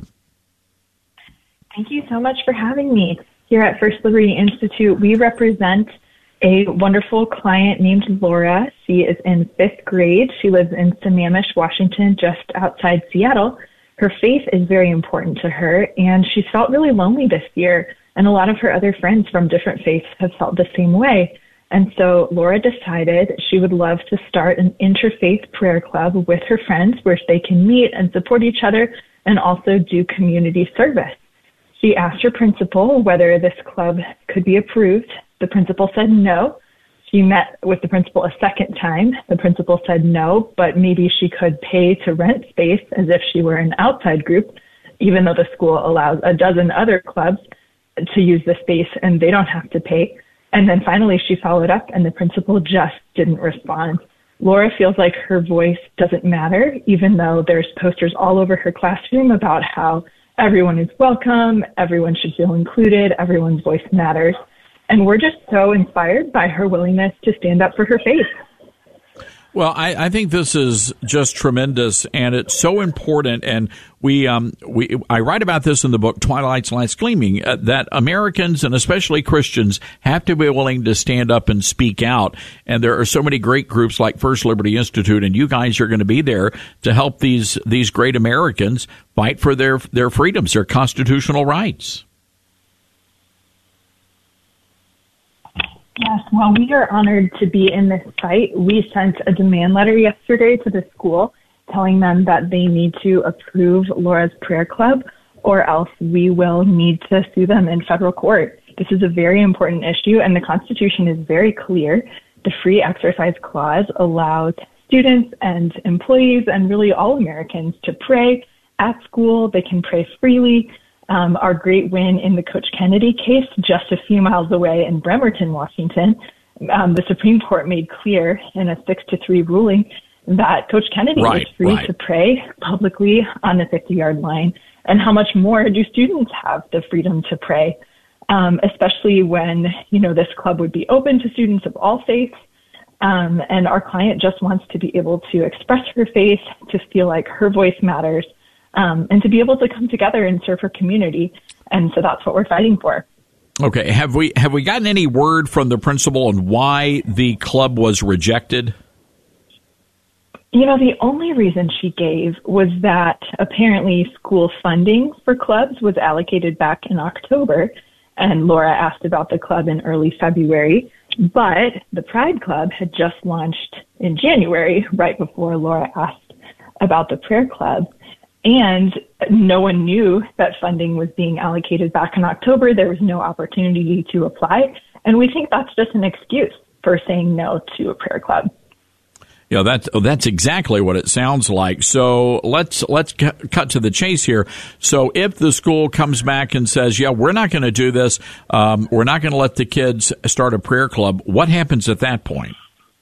Thank you so much for having me. Here at First Liberty Institute, we represent a wonderful client named Laura. She is in fifth grade. She lives in Sammamish, Washington, just outside Seattle. Her faith is very important to her, and she's felt really lonely this year, and a lot of her other friends from different faiths have felt the same way. And so Laura decided she would love to start an interfaith prayer club with her friends where they can meet and support each other and also do community service. She asked her principal whether this club could be approved. The principal said no. She met with the principal a second time. The principal said no, but maybe she could pay to rent space as if she were an outside group, even though the school allows a dozen other clubs to use the space and they don't have to pay. And then finally she followed up and the principal just didn't respond. Laura feels like her voice doesn't matter, even though there's posters all over her classroom about how everyone is welcome, everyone should feel included, everyone's voice matters. And we're just so inspired by her willingness to stand up for her faith. Well, I, I think this is just tremendous, and it's so important. And we, um, we, I write about this in the book Twilight's Last Gleaming, uh, that Americans and especially Christians have to be willing to stand up and speak out. And there are so many great groups like First Liberty Institute, and you guys are going to be there to help these these great Americans fight for their their freedoms, their constitutional rights. Yes, well, we are honored to be in this fight. We sent a demand letter yesterday to the school telling them that they need to approve Laura's Prayer Club, or else we will need to sue them in federal court. This is a very important issue, and the Constitution is very clear. The Free Exercise Clause allows students and employees and really all Americans to pray at school. They can pray freely. Um, our great win in the Coach Kennedy case, just a few miles away in Bremerton, Washington, um, the Supreme Court made clear in a six to three ruling that Coach Kennedy right, is free right. to pray publicly on the fifty-yard line. And how much more do students have the freedom to pray, um, especially when, you know, this club would be open to students of all faiths. Um, and our client just wants to be able to express her faith, to feel like her voice matters. Um, and to be able to come together and serve her community. And so that's what we're fighting for. Okay. Have we have we gotten any word from the principal on why the club was rejected? You know, the only reason she gave was that apparently school funding for clubs was allocated back in October, and Laura asked about the club in early February. But the Pride Club had just launched in January, right before Laura asked about the Prayer Club. And no one knew that funding was being allocated back in October. There was no opportunity to apply. And we think that's just an excuse for saying no to a prayer club. You know, that's, that's exactly what it sounds like. So let's let's c- cut to the chase here. So if the school comes back and says, yeah, we're not going to do this, um, we're not going to let the kids start a prayer club, what happens at that point?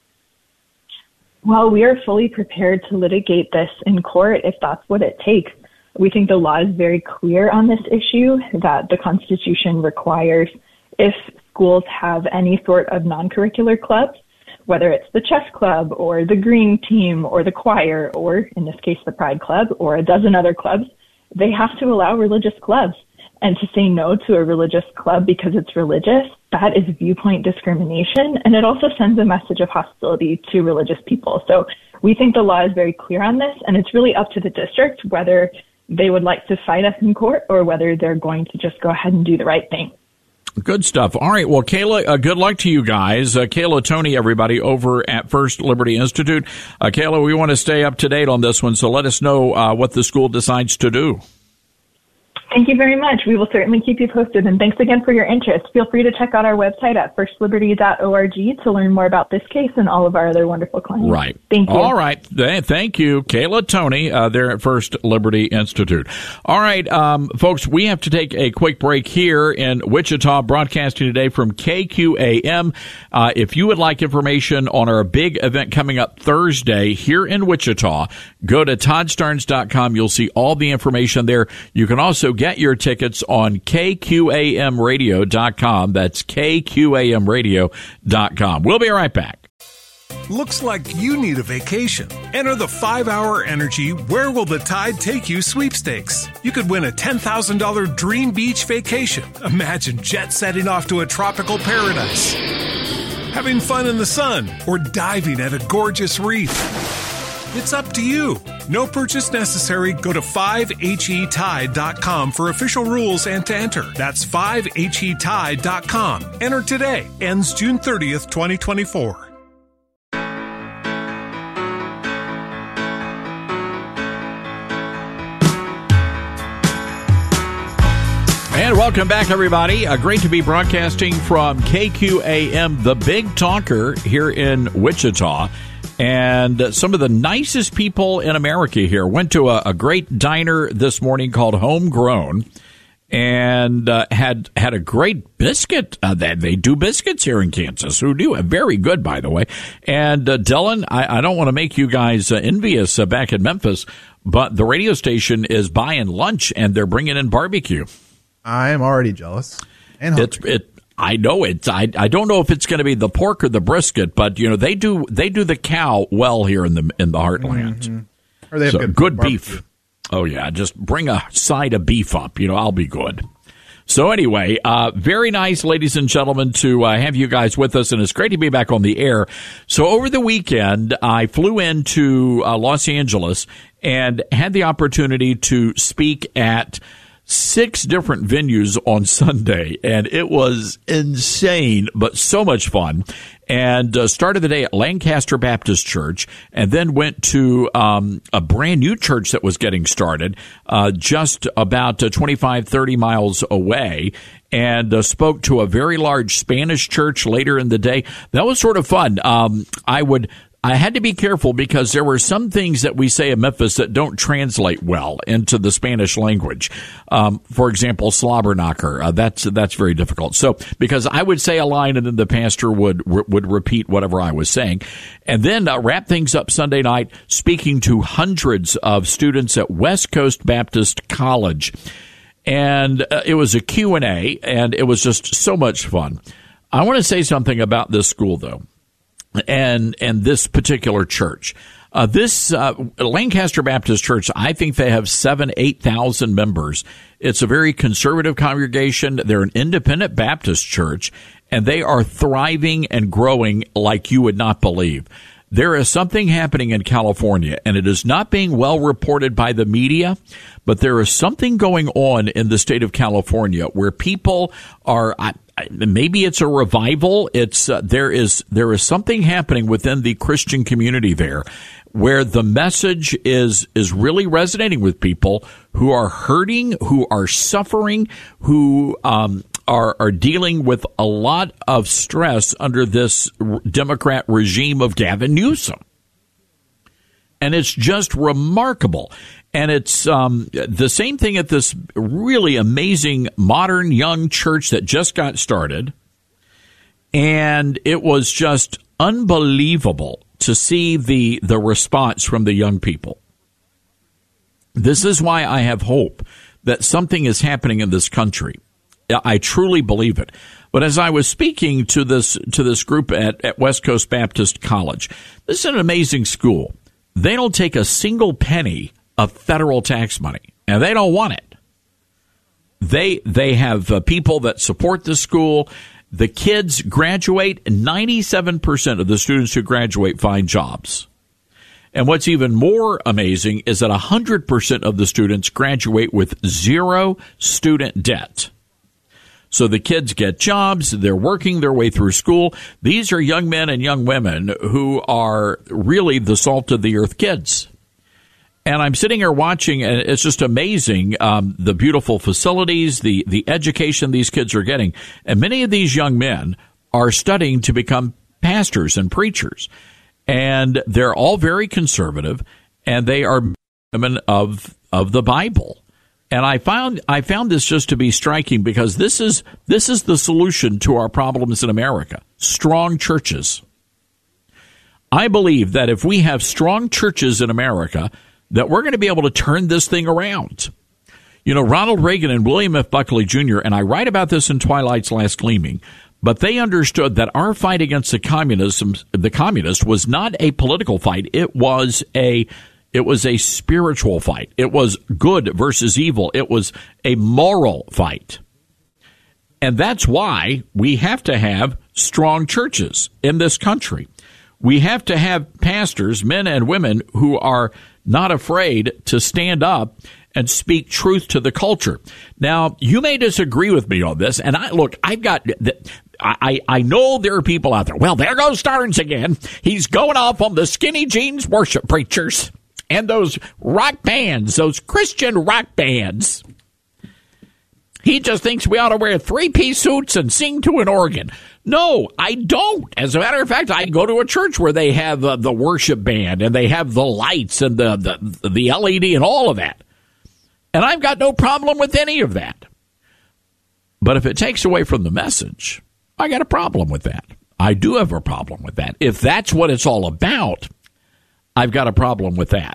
Well, we are fully prepared to litigate this in court if that's what it takes. We think the law is very clear on this issue, that the Constitution requires if schools have any sort of non-curricular clubs, whether it's the chess club or the green team or the choir or, in this case, the Pride Club or a dozen other clubs, they have to allow religious clubs. And to say no to a religious club because it's religious, that is viewpoint discrimination. And it also sends a message of hostility to religious people. So we think the law is very clear on this, and it's really up to the district whether they would like to fight us in court or whether they're going to just go ahead and do the right thing. Good stuff. All right. Well, Kayla, uh, good luck to you guys. Uh, Kayla Tony, everybody, over at First Liberty Institute. Uh, Kayla, we want to stay up to date on this one, so let us know uh, what the school decides to do. Thank you very much. We will certainly keep you posted. And thanks again for your interest. Feel free to check out our website at first liberty dot org to learn more about this case and all of our other wonderful clients. Right. Thank you. All right. Thank you, Kayla Tony, uh, there at First Liberty Institute. All right, um, folks, we have to take a quick break here in Wichita, broadcasting today from K Q A M. Uh, if you would like information on our big event coming up Thursday here in Wichita, go to todd starnes dot com. You'll see all the information there. You can also get your tickets on K Q A M radio dot com. That's K Q A M radio dot com. We'll be right back. Looks like you need a vacation. Enter the five hour Energy Where Will the Tide Take You sweepstakes. You could win a ten thousand dollars dream beach vacation. Imagine jet setting off to a tropical paradise, having fun in the sun, or diving at a gorgeous reef. It's up to you. No purchase necessary. Go to five H E tide dot com for official rules and to enter. That's five H E tide dot com. Enter today. Ends June thirtieth, twenty twenty-four. And welcome back, everybody. Uh, great to be broadcasting from K Q A M, the Big Talker, here in Wichita. And some of the nicest people in America here. Went to a, a great diner this morning called Homegrown, and uh, had had a great biscuit. Uh, they, they do biscuits here in Kansas. Who knew? Very good, by the way. And uh, Dylan, I, I don't want to make you guys uh, envious uh, back in Memphis, but the radio station is buying lunch, and they're bringing in barbecue. I am already jealous. And it's it. I know it. I I don't know if it's going to be the pork or the brisket, but you know they do they do the cow well here in the in the heartland. Mm-hmm. Or they have so, good, good barbecue. beef. Oh yeah, just bring a side of beef up. You know, I'll be good. So anyway, uh, very nice, ladies and gentlemen, to uh, have you guys with us, and it's great to be back on the air. So over the weekend, I flew into uh, Los Angeles and had the opportunity to speak at six different venues on Sunday, and it was insane, but so much fun. And uh, started the day at Lancaster Baptist Church, and then went to um, a brand new church that was getting started uh, just about uh, twenty-five, thirty miles away, and uh, spoke to a very large Spanish church later in the day. That was sort of fun. Um, I would... I had to be careful because there were some things that we say in Memphis that don't translate well into the Spanish language. Um, for example, slobber knocker. Uh, that's that's very difficult. So because I would say a line and then the pastor would would repeat whatever I was saying, and then uh, wrap things up Sunday night speaking to hundreds of students at West Coast Baptist College, and uh, it was a Q and A, and it was just so much fun. I want to say something about this school though. And and this particular church, uh, this uh, Lancaster Baptist Church, I think they have seven, eight thousand members. It's a very conservative congregation. They're an independent Baptist church, and they are thriving and growing like you would not believe. There is something happening in California, and it is not being well reported by the media, but there is something going on in the state of California where people are. I, Maybe it's a revival. It's uh, there is there is something happening within the Christian community there, where the message is is really resonating with people who are hurting, who are suffering, who um, are are dealing with a lot of stress under this Democrat regime of Gavin Newsom. And it's just remarkable. And it's um, the same thing at this really amazing modern young church that just got started. And it was just unbelievable to see the the response from the young people. This is why I have hope that something is happening in this country. I truly believe it. But as I was speaking to this to this group at, at West Coast Baptist College, this is an amazing school. They don't take a single penny of federal tax money, and they don't want it. They they have uh, people that support the school. The kids graduate. ninety-seven percent of the students who graduate find jobs. And what's even more amazing is that one hundred percent of the students graduate with zero student debt. So the kids get jobs. They're working their way through school. These are young men and young women who are really the salt of the earth kids. And I'm sitting here watching, and it's just amazing, um, the beautiful facilities, the, the education these kids are getting. And many of these young men are studying to become pastors and preachers. And they're all very conservative, and they are women of of the Bible. And I found I found this just to be striking because this is this is the solution to our problems in America. Strong churches. I believe that if we have strong churches in America, that we're going to be able to turn this thing around. You know, Ronald Reagan and William F. Buckley Junior, and I write about this in Twilight's Last Gleaming, but they understood that our fight against the communism, the communist was not a political fight. It was a It was a spiritual fight. It was good versus evil. It was a moral fight. And that's why we have to have strong churches in this country. We have to have pastors, men and women, who are not afraid to stand up and speak truth to the culture. Now, you may disagree with me on this, and I look, I've got... I, I know there are people out there. Well, there goes Starnes again. He's going off on the skinny jeans worship preachers. And those rock bands, those Christian rock bands. He just thinks we ought to wear three-piece suits and sing to an organ. No, I don't. As a matter of fact, I go to a church where they have uh, the worship band and they have the lights and the, the, the L E D and all of that. And I've got no problem with any of that. But if it takes away from the message, I got a problem with that. I do have a problem with that. If that's what it's all about, I've got a problem with that.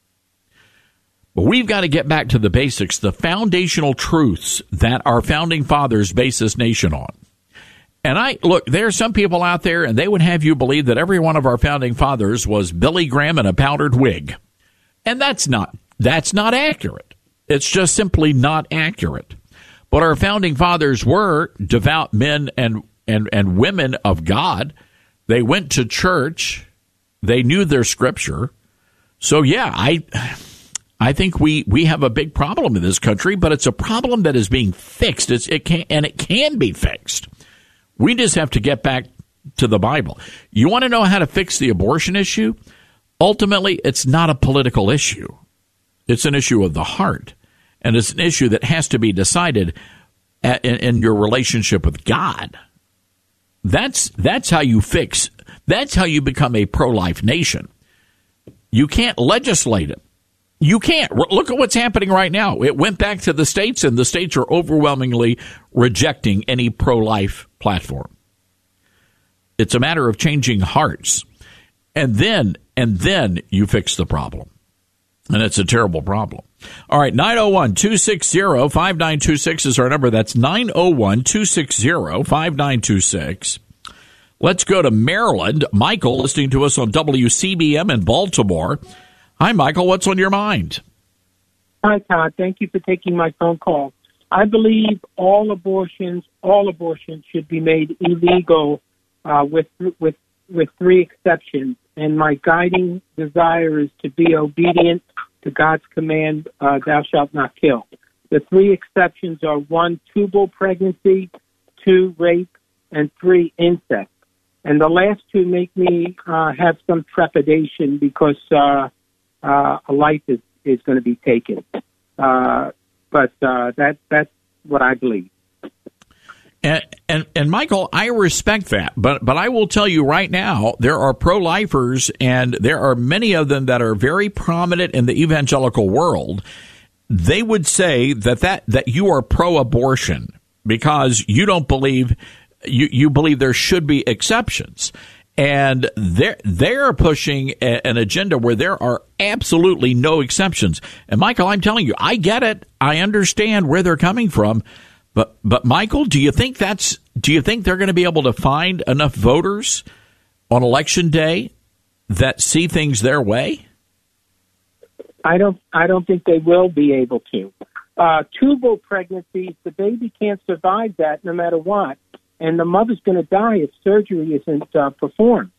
But we've got to get back to the basics, the foundational truths that our founding fathers based this nation on. And I look, there are some people out there, and they would have you believe that every one of our founding fathers was Billy Graham in a powdered wig. And that's not, that's not accurate. It's just simply not accurate. But our founding fathers were devout men and, and, and women of God. They went to church. They knew their scripture. So, yeah, I I think we, we have a big problem in this country, but it's a problem that is being fixed. It's, it can, and it can be fixed. We just have to get back to the Bible. You want to know how to fix the abortion issue? Ultimately, it's not a political issue. It's an issue of the heart. And it's an issue that has to be decided at, in, in your relationship with God. That's that's how you fix. That's how you become a pro-life nation. You can't legislate it. You can't. Look at what's happening right now. It went back to the states, and the states are overwhelmingly rejecting any pro-life platform. It's a matter of changing hearts. And then, and then you fix the problem. And it's a terrible problem. All right, nine oh one, two six zero, five nine two six is our number. That's nine oh one, two six zero, five nine two six. Let's go to Maryland. Michael, listening to us on W C B M in Baltimore. Hi, Michael. What's on your mind? Hi, Todd. Thank you for taking my phone call. I believe all abortions, all abortions should be made illegal uh, with with with three exceptions. And my guiding desire is to be obedient to God's command, uh, thou shalt not kill. The three exceptions are one, tubal pregnancy, two, rape, and three, incest. And the last two make me uh, have some trepidation because uh, uh, a life is, is going to be taken. Uh, but uh, that that's what I believe. And, and and Michael, I respect that, but but I will tell you right now, there are pro-lifers, and there are many of them that are very prominent in the evangelical world. They would say that that, that you are pro-abortion because you don't believe you you believe there should be exceptions, and they're they're pushing a, an agenda where there are absolutely no exceptions. And Michael, I'm telling you, I get it, I understand where they're coming from. But, but Michael, do you think that's do you think they're going to be able to find enough voters on election day that see things their way? I don't. I don't think they will be able to. Uh, tubal pregnancies, the baby can't survive that no matter what, and the mother's going to die if surgery isn't uh, performed.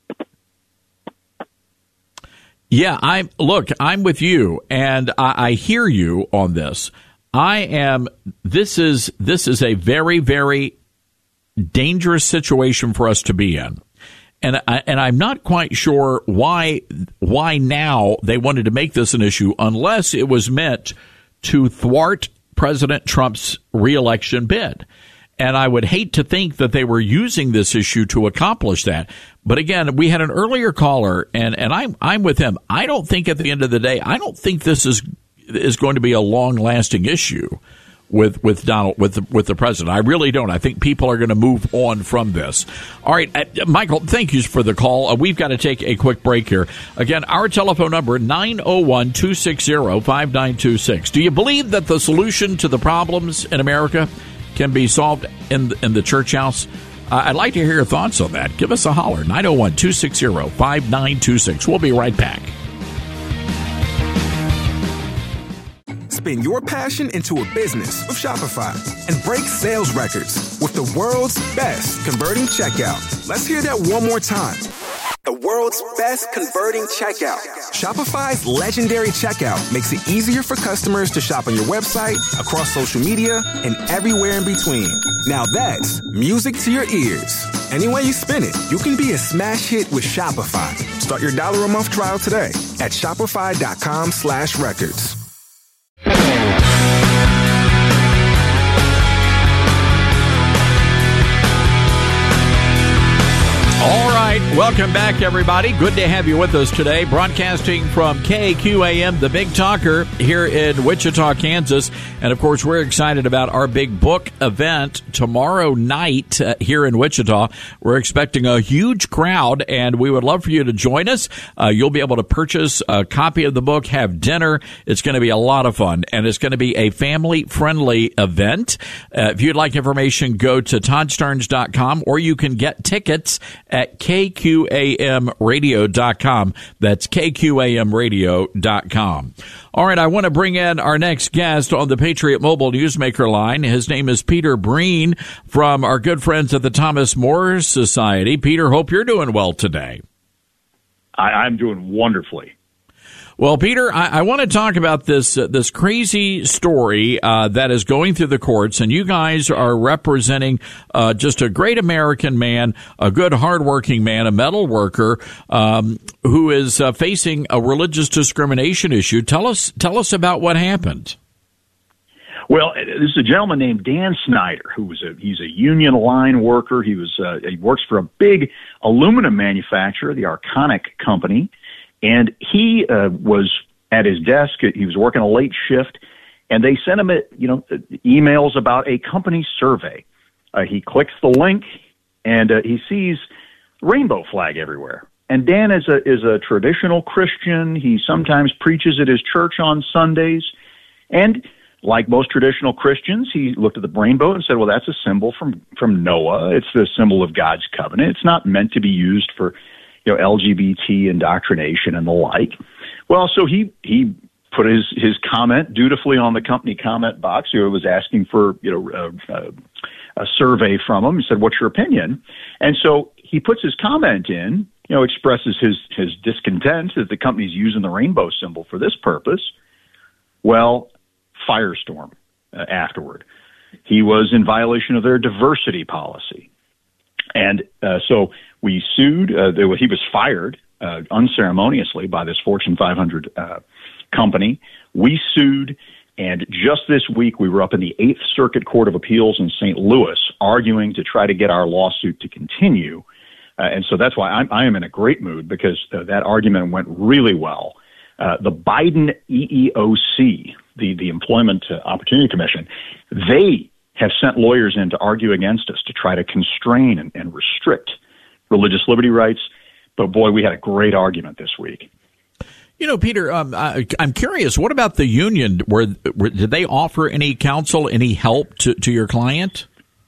Yeah, I'm. Look, I'm with you, and I, I hear you on this. I am. This is this is a very, very dangerous situation for us to be in, and I, and I'm not quite sure why why now they wanted to make this an issue unless it was meant to thwart President Trump's reelection bid. And I would hate to think that they were using this issue to accomplish that. But again, we had an earlier caller, and, and I'm I'm with him. I don't think at the end of the day, I don't think this is. is going to be a long-lasting issue with with Donald with the, with the president. I really don't. I think people are going to move on from this. All right, uh, Michael, thank you for the call. Uh, we've got to take a quick break here. Again, our telephone number nine oh one, two six zero, five nine two six. Do you believe that the solution to the problems in America can be solved in in the church house? Uh, I'd like to hear your thoughts on that. Give us a holler, nine oh one, two six zero, five nine two six. We'll be right back. Spin your passion into a business with Shopify and break sales records with the world's best converting checkout. Let's hear that one more time. The world's best converting checkout. Shopify's legendary checkout makes it easier for customers to shop on your website, across social media, and everywhere in between. Now that's music to your ears. Any way you spin it, you can be a smash hit with Shopify. Start your dollar a month trial today at shopify.com slash records. All right, Welcome back, everybody. Good to have you with us today. Broadcasting from K Q A M, the Big Talker, here in Wichita, Kansas. And, of course, we're excited about our big book event tomorrow night uh, here in Wichita. We're expecting a huge crowd, and we would love for you to join us. Uh, you'll be able to purchase a copy of the book, have dinner. It's going to be a lot of fun, and it's going to be a family-friendly event. Uh, if you'd like information, go to todd stearns dot com, or you can get tickets at K Q A M radio dot com. That's K Q A M radio dot com. All right, I want to bring in our next guest on the Patriot Mobile Newsmaker line. His name is Peter Breen from our good friends at the Thomas More Society. Peter, hope you're doing well today. I, I'm doing wonderfully. Well, Peter, I, I want to talk about this uh, this crazy story uh, that is going through the courts, and you guys are representing uh, just a great American man, a good, hardworking man, a metal worker um, who is uh, facing a religious discrimination issue. Tell us, tell us about what happened. Well, this is a gentleman named Dan Snyder, who was a he's a union line worker. He was uh, he works for a big aluminum manufacturer, the Arconic Company. And he uh, was at his desk. He was working a late shift, and they sent him, a, you know, emails about a company survey. Uh, he clicks the link, and uh, he sees rainbow flag everywhere. And Dan is a is a traditional Christian. He sometimes preaches at his church on Sundays, and like most traditional Christians, he looked at the rainbow and said, "Well, that's a symbol from from Noah. It's the symbol of God's covenant. It's not meant to be used for, you know, L G B T indoctrination and the like." Well, so he he put his his comment dutifully on the company comment box. He was asking for, you know, a, a, a survey from him. He said, "What's your opinion?" And so he puts his comment in, you know, expresses his his discontent that the company's using the rainbow symbol for this purpose. Well, firestorm uh, afterward. He was in violation of their diversity policy. And uh, so we sued. Uh, there was, he was fired uh, unceremoniously by this Fortune five hundred uh, company. We sued, and just this week we were up in the Eighth Circuit Court of Appeals in Saint Louis arguing to try to get our lawsuit to continue. Uh, and so that's why I'm, I am in a great mood, because uh, that argument went really well. Uh, the Biden E E O C, the, the Employment Opportunity Commission, they have sent lawyers in to argue against us to try to constrain and, and restrict religious liberty rights. But, boy, we had a great argument this week. You know, Peter, um, I, I'm curious, what about the union? Were, were, did they offer any counsel, any help to, to your client?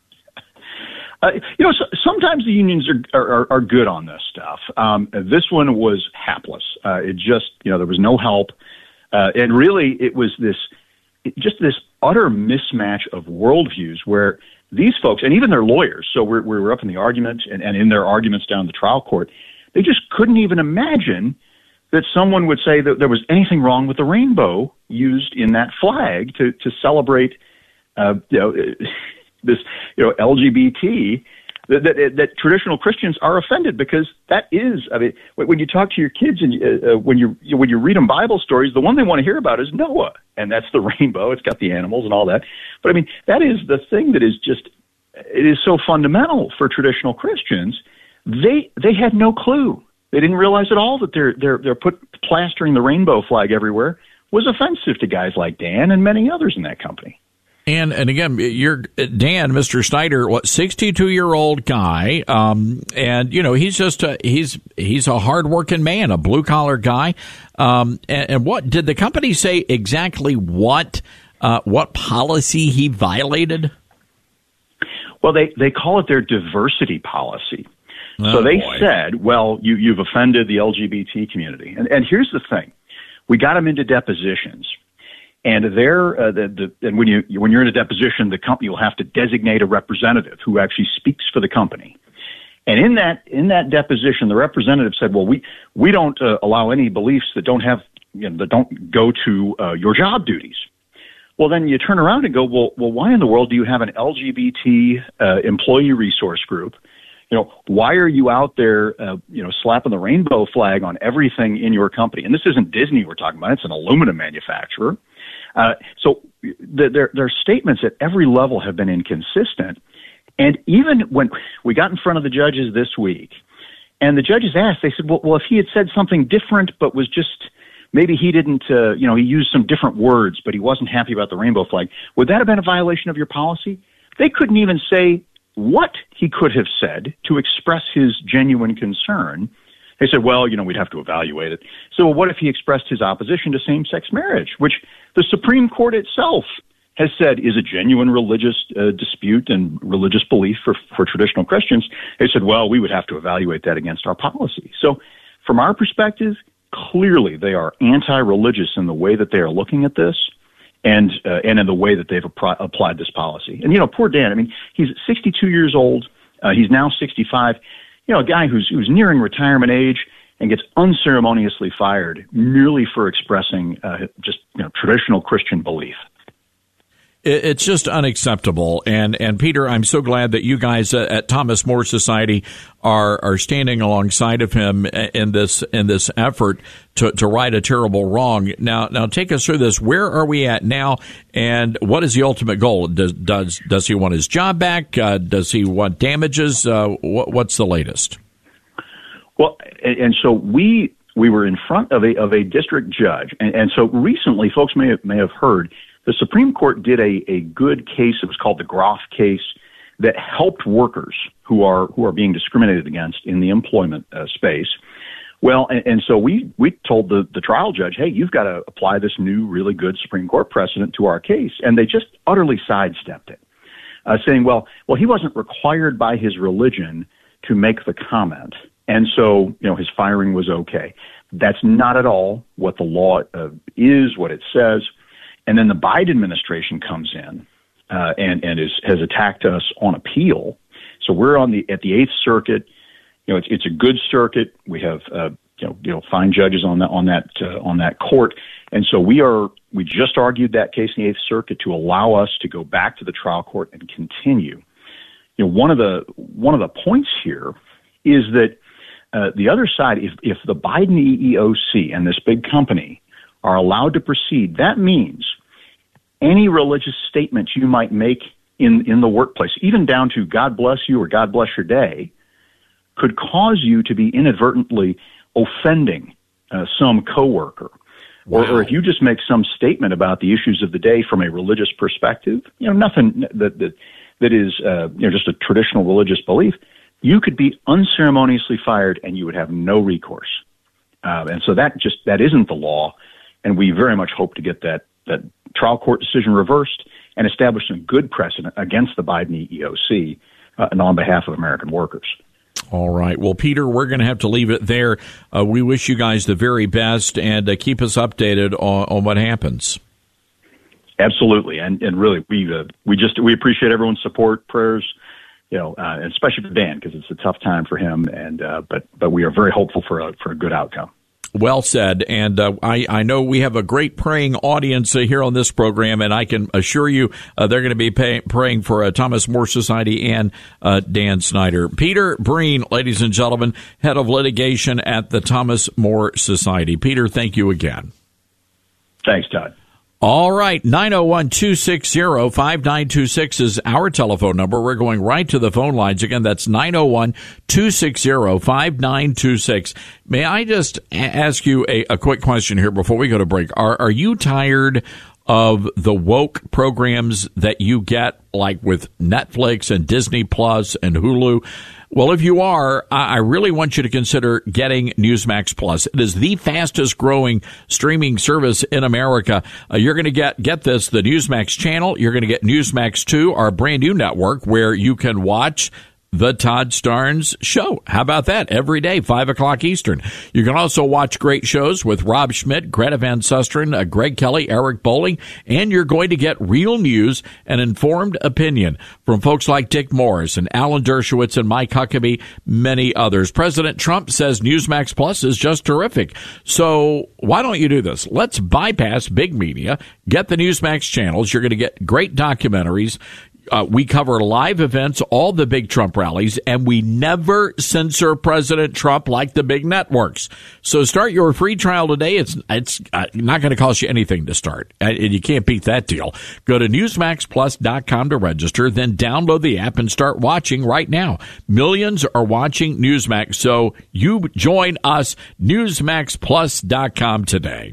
Uh, you know, so, sometimes the unions are, are, are good on this stuff. Um, this one was hapless. Uh, it just, you know, there was no help. Uh, and really, it was this, just this utter mismatch of worldviews where these folks, and even their lawyers, so we're, we were up in the argument and, and in their arguments down the trial court, they just couldn't even imagine that someone would say that there was anything wrong with the rainbow used in that flag to, to celebrate, uh, you know, this, you know, L G B T, that, that, that traditional Christians are offended, because that is, I mean, when you talk to your kids and uh, when you when you read them Bible stories, the one they want to hear about is Noah, and that's the rainbow. It's got the animals and all that. But I mean, that is the thing that is just, it is so fundamental for traditional Christians. They they had no clue. They didn't realize at all that they're they're they're put plastering the rainbow flag everywhere was offensive to guys like Dan and many others in that company. And and again, you're Dan, Mister Snyder, what, sixty-two-year-old guy, um, and you know he's just a, he's he's a hardworking man, a blue collar guy. Um, and, and what did the company say exactly? What uh, what policy he violated? Well, they they call it their diversity policy. Oh, so they boy. said, well, you you've offended the L G B T community, and and here's the thing, we got them into depositions. And there, uh, the, the, and when you when you're in a deposition, the company will have to designate a representative who actually speaks for the company. And in that in that deposition, the representative said, "Well, we we don't uh, allow any beliefs that don't have you know, that don't go to uh, your job duties." Well, then you turn around and go, "Well, well, why in the world do you have an L G B T uh, employee resource group? You know, why are you out there, uh, you know, slapping the rainbow flag on everything in your company?" And this isn't Disney we're talking about; it's an aluminum manufacturer. Uh, so the, their, their statements at every level have been inconsistent. And even when we got in front of the judges this week, And the judges asked, they said, well, well, if he had said something different, but was just, maybe he didn't, uh, you know, he used some different words, but he wasn't happy about the rainbow flag, would that have been a violation of your policy? They couldn't even say what he could have said to express his genuine concern. They said, well, you know, we'd have to evaluate it. So what if he expressed his opposition to same-sex marriage, which the Supreme Court itself has said is a genuine religious uh, dispute and religious belief for, for traditional Christians? They said, well, we would have to evaluate that against our policy. So from our perspective, clearly they are anti-religious in the way that they are looking at this and uh, and in the way that they've appro- applied this policy. And, you know, poor Dan, I mean, he's sixty-two years old. Uh, he's now sixty-five. You know, a guy who's who's nearing retirement age and gets unceremoniously fired merely for expressing uh, just, you know, traditional Christian belief. It's just unacceptable. And, and Peter, I'm so glad that you guys at Thomas More Society are, are standing alongside of him in this, in this effort to, to right a terrible wrong. Now, now take us through this. Where are we at now? And what is the ultimate goal? Does, does, does he want his job back? Uh, does he want damages? Uh, what, what's the latest? Well, and, and so we, we were in front of a, of a district judge. And, and so recently folks may have, may have heard the Supreme Court did a, a good case. It was called the Groff case that helped workers who are who are being discriminated against in the employment uh, space. Well, and, and so we, we told the, the trial judge, hey, you've got to apply this new really good Supreme Court precedent to our case. And they just utterly sidestepped it, uh, saying, well, well, he wasn't required by his religion to make the comment. And so, you know, his firing was okay. That's not at all what the law uh, is, what it says. And then the Biden administration comes in uh, and and is, has attacked us on appeal. So we're on the at the Eighth Circuit. You know, it's it's a good circuit. We have uh, you know you know fine judges on that on that uh, on that court. And so we are we just argued that case in the Eighth Circuit to allow us to go back to the trial court and continue. You know, one of the one of the points here is that uh, the other side, if if the Biden E E O C and this big company are allowed to proceed, that means any religious statements you might make in, in the workplace, even down to God bless you or God bless your day, could cause you to be inadvertently offending uh, some coworker. Wow. Or, or if you just make some statement about the issues of the day from a religious perspective, you know, nothing that that, that is uh, you know just a traditional religious belief, you could be unceremoniously fired and you would have no recourse. Uh, and so that just that isn't the law. And we very much hope to get that, that trial court decision reversed and establish some good precedent against the Biden E E O C uh, and on behalf of American workers. All right. Well, Peter, we're going to have to leave it there. Uh, we wish you guys the very best and uh, keep us updated on, on what happens. Absolutely. And, and really, we uh, we just we appreciate everyone's support, prayers, you know, uh, and especially for Dan, because it's a tough time for him. And uh, but but we are very hopeful for a, for a good outcome. Well said. And uh, I, I know we have a great praying audience uh, here on this program, and I can assure you uh, they're going to be pay, praying for uh, Thomas More Society and uh, Dan Snyder. Peter Breen, ladies and gentlemen, head of litigation at the Thomas More Society. Peter, thank you again. Thanks, Todd. All right, nine oh one, two six zero, five nine two six is our telephone number. We're going right to the phone lines. Again, that's nine oh one, two six zero, five nine two six. May I just a- ask you a, a quick question here before we go to break? Are, are you tired of the woke programs that you get, like with Netflix and Disney Plus and Hulu? Well, if you are, I really want you to consider getting Newsmax Plus. It is the fastest growing streaming service in America. Uh, you're going to get, get this, the Newsmax channel. You're going to get Newsmax two, our brand new network where you can watch the Todd Starnes Show. How about that? Every day, five o'clock Eastern. You can also watch great shows with Rob Schmidt, Greta Van Susteren, uh, Greg Kelly, Eric Bowling, and you're going to get real news and informed opinion from folks like Dick Morris and Alan Dershowitz and Mike Huckabee, many others. President Trump says Newsmax Plus is just terrific. So why don't you do this? Let's bypass big media, get the Newsmax channels. You're going to get great documentaries. Uh, we cover live events, all the big Trump rallies, and we never censor President Trump like the big networks. So start your free trial today. It's it's uh, not going to cost you anything to start, and you can't beat that deal. Go to newsmax plus dot com to register, then download the app and start watching right now. Millions are watching Newsmax, so you join us, newsmax plus dot com today.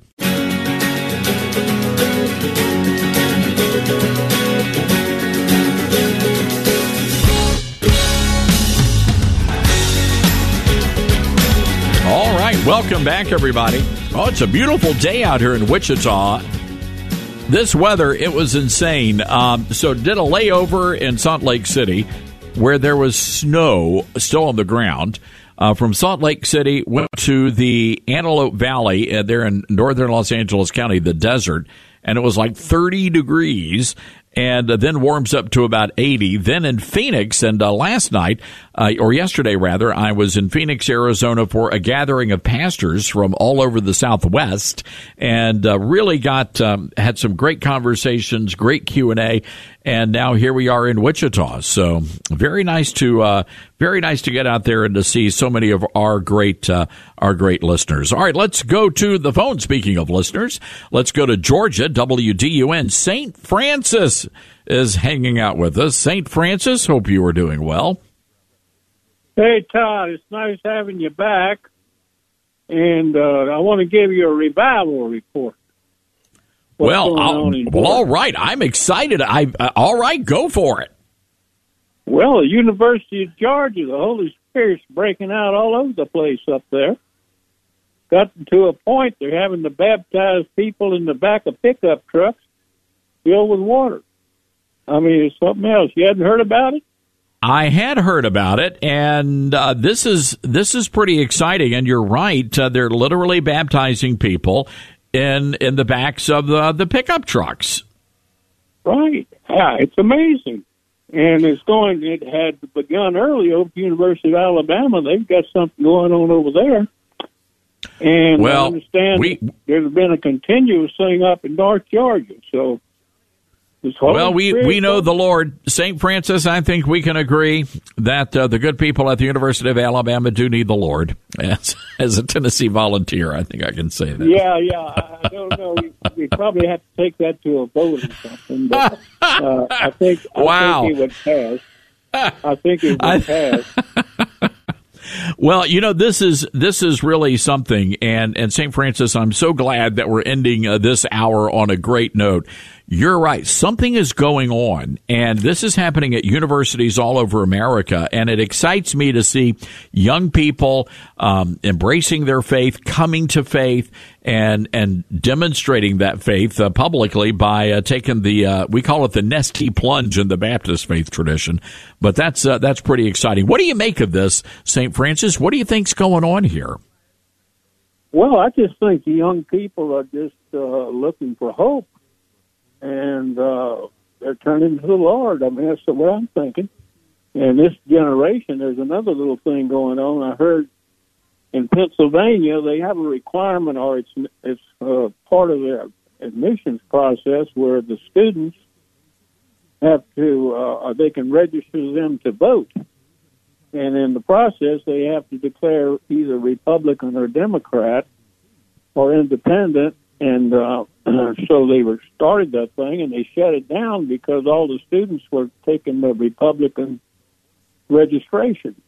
All right, welcome back, everybody. Oh, it's a beautiful day out here in Wichita. This weather, it was insane. Um, so did a layover in Salt Lake City where there was snow still on the ground. Uh, from Salt Lake City, went to the Antelope Valley, uh, there in northern Los Angeles County, the desert, and it was like thirty degrees. And uh, then warms up to about eighty. Then in Phoenix, and uh, last night, uh, or yesterday rather, I was in Phoenix, Arizona for a gathering of pastors from all over the Southwest, and uh, really got um, had some great conversations, great Q and A, and now here we are in Wichita. So very nice to uh, very nice to get out there and to see so many of our great uh, our great listeners. All right, let's go to the phone. Speaking of listeners, let's go to Georgia. W D U N. Saint Francis is hanging out with us. Saint Francis, hope you are doing well. Hey, Todd, it's nice having you back. And uh, I want to give you a revival report. What's well, I'll, well, all right. I'm excited. I uh, all right, go for it. Well, the University of Georgia, the Holy Spirit's breaking out all over the place up there. Got to a point they're having to baptize people in the back of pickup trucks filled with water. I mean, it's something else. You hadn't heard about it? I had heard about it, and uh, this is this is pretty exciting. And you're right; uh, they're literally baptizing people in in the backs of the the pickup trucks. Right? Yeah, it's amazing, and it's going. It had begun early over at the University of Alabama. They've got something going on over there, and well, I understand we, there's been a continuous thing up in North Georgia. So. Well, we, we know the Lord. Saint Francis, I think we can agree that uh, the good people at the University of Alabama do need the Lord. As, as a Tennessee volunteer, I think I can say that. Yeah, yeah. I, I don't know. We, we probably have to take that to a vote or something. But, uh, I think I wow. think it would pass. I think it would pass. Well, you know, this is this is really something, and, and Saint Francis, I'm so glad that we're ending uh, this hour on a great note. You're right. Something is going on, and this is happening at universities all over America, and it excites me to see young people um, embracing their faith, coming to faith, and and demonstrating that faith uh, publicly by uh, taking the, uh, we call it the Nestea plunge in the Baptist faith tradition, but that's uh, that's pretty exciting. What do you make of this, Saint Francis? What do you think's going on here? Well, I just think the young people are just uh, looking for hope. And uh, they're turning to the Lord. I mean, that's what I'm thinking. And this generation, there's another little thing going on. I heard in Pennsylvania they have a requirement, or it's it's uh, part of their admissions process, where the students have to, uh, or they can register them to vote. And in the process, they have to declare either Republican or Democrat or independent. And uh, so they were started that thing, and they shut it down because all the students were taking the Republican registration.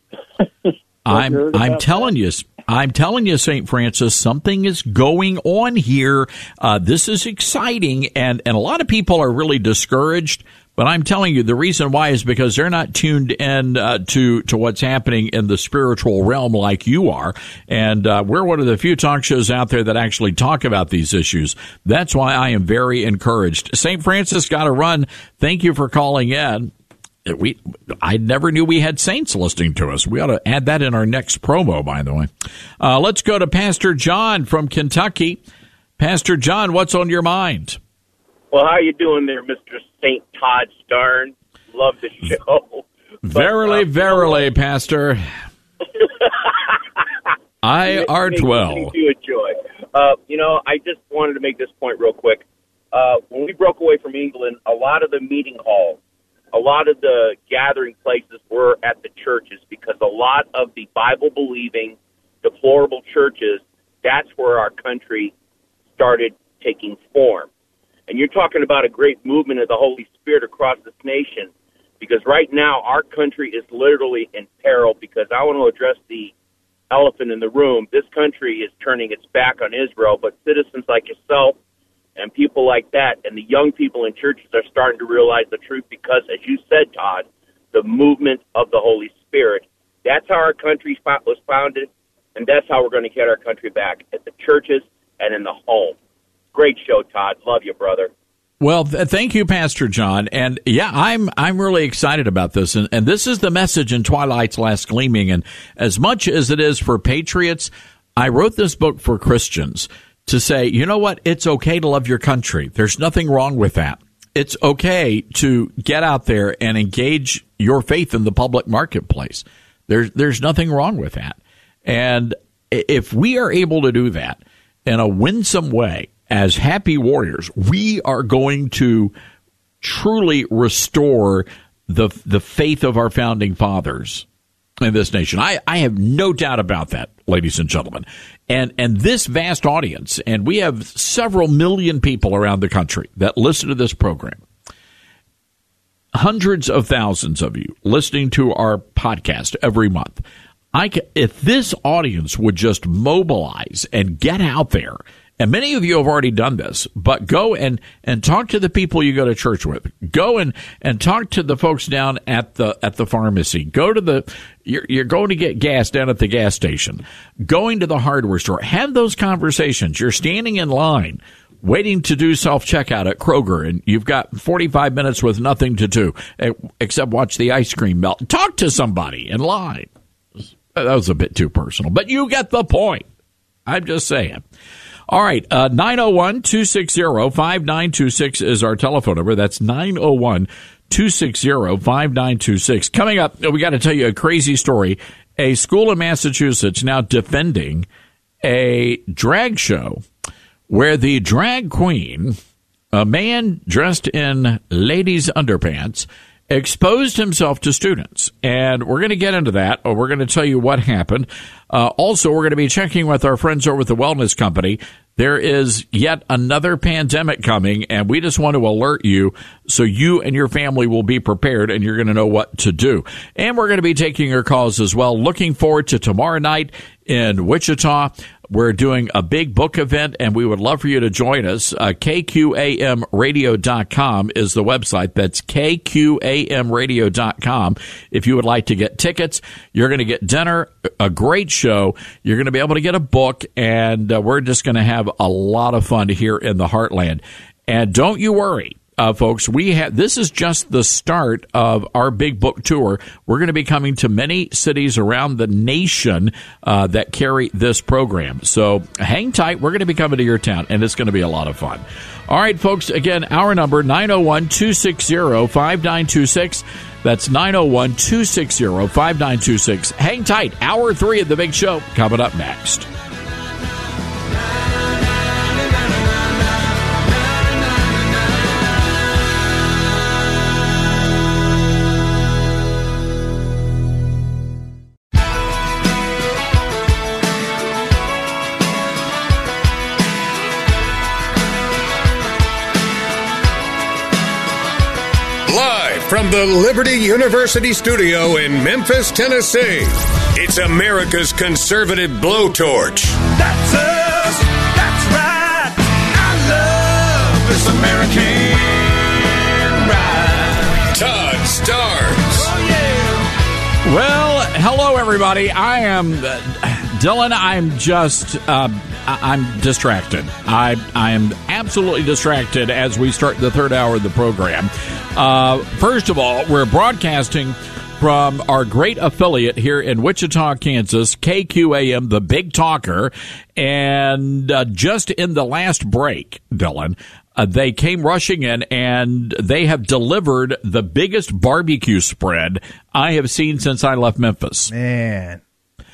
I'm I'm telling you, I'm telling you, Saint Francis, something is going on here. Uh, this is exciting, and and a lot of people are really discouraged. But I'm telling you, the reason why is because they're not tuned in uh, to to what's happening in the spiritual realm like you are. And uh, we're one of the few talk shows out there that actually talk about these issues. That's why I am very encouraged. Saint Francis got to run. Thank you for calling in. We I never knew we had saints listening to us. We ought to add that in our next promo, by the way. Uh, let's go to Pastor John from Kentucky. Pastor John, what's on your mind? Well, how you doing there, Mister Saint Todd Stern? Love the show. Verily, but, uh, verily, you know, Pastor. I art well. You a joy. Uh, you know, I just wanted to make this point real quick. Uh, when we broke away from England, a lot of the meeting halls a lot of the gathering places were at the churches, because a lot of the Bible-believing, deplorable churches, that's where our country started taking form. And you're talking about a great movement of the Holy Spirit across this nation, because right now our country is literally in peril, because I want to address the elephant in the room. This country is turning its back on Israel, but citizens like yourself and people like that and the young people in churches are starting to realize the truth because, as you said, Todd, the movement of the Holy Spirit, that's how our country was founded, and that's how we're going to get our country back, at the churches and in the home. Great show, Todd. Love you, brother. Well, th- thank you, Pastor John. And yeah, I'm I'm really excited about this. And, and this is the message in Twilight's Last Gleaming. And as much as it is for patriots, I wrote this book for Christians to say, you know what? It's okay to love your country. There's nothing wrong with that. It's okay to get out there and engage your faith in the public marketplace. There's there's nothing wrong with that. And if we are able to do that in a winsome way, as happy warriors, we are going to truly restore the the faith of our founding fathers in this nation. I, I have no doubt about that, ladies and gentlemen. And and this vast audience, and we have several million people around the country that listen to this program. Hundreds of thousands of you listening to our podcast every month. I can, if this audience would just mobilize and get out there, and many of you have already done this, but go and, and talk to the people you go to church with. Go and, and talk to the folks down at the at the pharmacy. Go to the you're, you're going to get gas down at the gas station. Going to the hardware store. Have those conversations. You're standing in line waiting to do self-checkout at Kroger, and you've got forty-five minutes with nothing to do except watch the ice cream melt. Talk to somebody in line. That was a bit too personal, but you get the point. I'm just saying. All right, uh, nine oh one, two six zero, five nine two six is our telephone number. That's nine oh one, two six zero, five nine two six. Coming up, we got to tell you a crazy story. A school in Massachusetts now defending a drag show where the drag queen, a man dressed in ladies' underpants, exposed himself to students. And we're going to get into that, or we're going to tell you what happened. Uh, also, we're going to be checking with our friends over at the Wellness Company. There is yet another pandemic coming, and we just want to alert you so you and your family will be prepared and you're going to know what to do. And we're going to be taking your calls as well. Looking forward to tomorrow night in Wichita. We're doing a big book event, and we would love for you to join us. Uh, K Q A M radio dot com is the website. That's K Q A M radio dot com. If you would like to get tickets, you're going to get dinner, a great show. You're going to be able to get a book, and uh, we're just going to have a lot of fun here in the Heartland. And don't you worry. Uh, folks, we have this is just the start of our big book tour. We're going to be coming to many cities around the nation uh, that carry this program. So hang tight. We're going to be coming to your town, and it's going to be a lot of fun. All right, folks, again, our number, nine oh one, two six zero, five nine two six. That's nine oh one, two six zero, five nine two six. Hang tight. Hour three of the big show coming up next. From the Liberty University studio in Memphis, Tennessee, it's America's conservative blowtorch. That's us. That's right. I love this American ride. Todd Starnes. Oh, yeah. Well, hello, everybody. I am uh, Dylan. I'm just uh, I'm distracted. I I am absolutely distracted as we start the third hour of the program. Uh, first of all, we're broadcasting from our great affiliate here in Wichita, Kansas, K Q A M, the Big Talker. And uh, just in the last break, Dylan, uh, they came rushing in and they have delivered the biggest barbecue spread I have seen since I left Memphis. Man.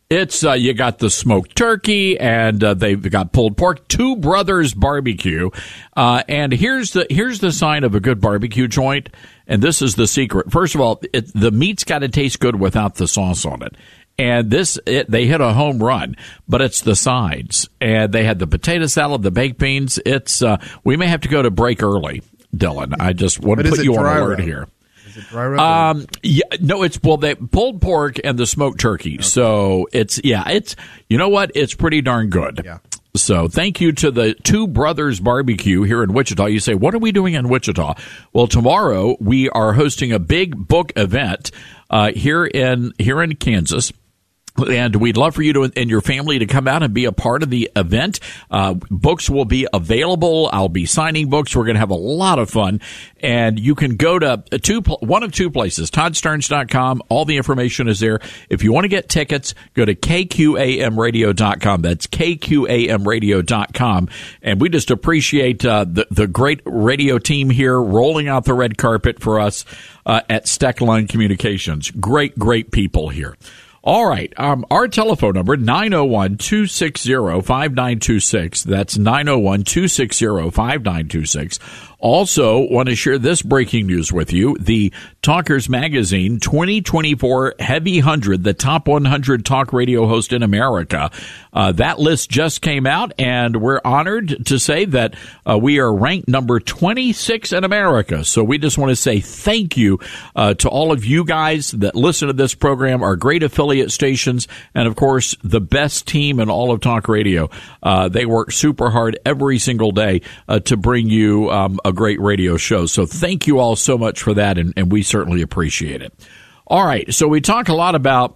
It's uh, you got the smoked turkey, and uh, they've got pulled pork. Two Brothers Barbecue, uh, and here's the here's the sign of a good barbecue joint. And this is the secret. First of all, it, the meat's got to taste good without the sauce on it. And this, it, they hit a home run, but it's the sides. And they had the potato salad, the baked beans. It's uh, we may have to go to break early, Dylan. I just want to put you on alert here. Dry rub? Um, yeah, no, it's well, they pulled pork and the smoked turkey. Okay. So it's yeah, it's you know what, it's pretty darn good. Yeah. So thank you to the Two Brothers Barbecue here in Wichita. You say, what are we doing in Wichita? Well, tomorrow we are hosting a big book event uh, here in here in Kansas. And we'd love for you to and your family to come out and be a part of the event. Uh, books will be available. I'll be signing books. We're going to have a lot of fun. And you can go to two, one of two places, todd stearns dot com. All the information is there. If you want to get tickets, go to K Q A M radio dot com. That's K Q A M radio dot com. And we just appreciate uh, the, the great radio team here rolling out the red carpet for us uh, at Steckline Communications. Great, great people here. All right. Um, our telephone number, nine oh one, two six zero, five nine two six. That's nine oh one, two six zero, five nine two six. Also, want to share this breaking news with you. The Talkers Magazine twenty twenty-four Heavy one hundred, the top one hundred talk radio host in America. Uh, that list just came out, and we're honored to say that uh, we are ranked number twenty-six in America. So we just want to say thank you uh, to all of you guys that listen to this program, our great affiliate stations, and, of course, the best team in all of talk radio. Uh, they work super hard every single day uh, to bring you um, a great radio show. So thank you all so much for that, and, and we certainly appreciate it. All right, so we talk a lot about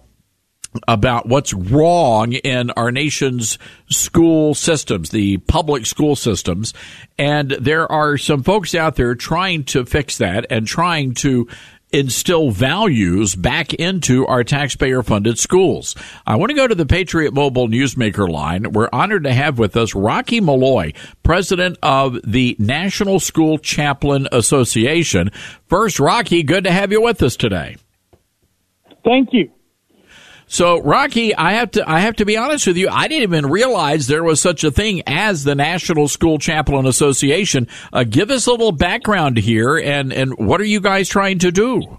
about what's wrong in our nation's school systems, the public school systems, and there are some folks out there trying to fix that and trying to instill values back into our taxpayer-funded schools. I want to go to the Patriot Mobile Newsmaker line. We're honored to have with us Rocky Malloy, president of the National School Chaplain Association. First, Rocky, good to have you with us today. Thank you. So, Rocky, I have to I have to be honest with you. I didn't even realize there was such a thing as the National School Chaplain Association. Uh, give us a little background here, and, and what are you guys trying to do?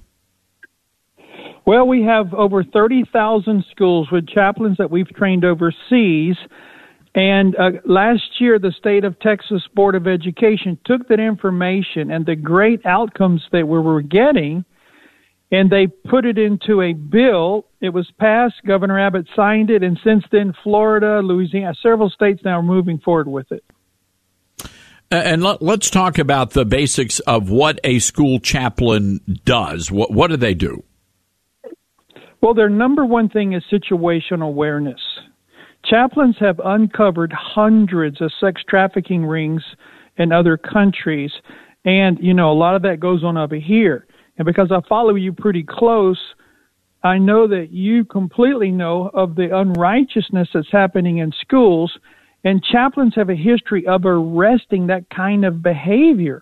Well, we have over thirty thousand schools with chaplains that we've trained overseas. And uh, last year, the state of Texas Board of Education took that information and the great outcomes that we were getting, and they put it into a bill. It was passed. Governor Abbott signed it. And since then, Florida, Louisiana, several states now are moving forward with it. And let's talk about the basics of what a school chaplain does. What, what do they do? Well, their number one thing is situational awareness. Chaplains have uncovered hundreds of sex trafficking rings in other countries. And, you know, a lot of that goes on over here. And because I follow you pretty close, I know that you completely know of the unrighteousness that's happening in schools, and chaplains have a history of arresting that kind of behavior.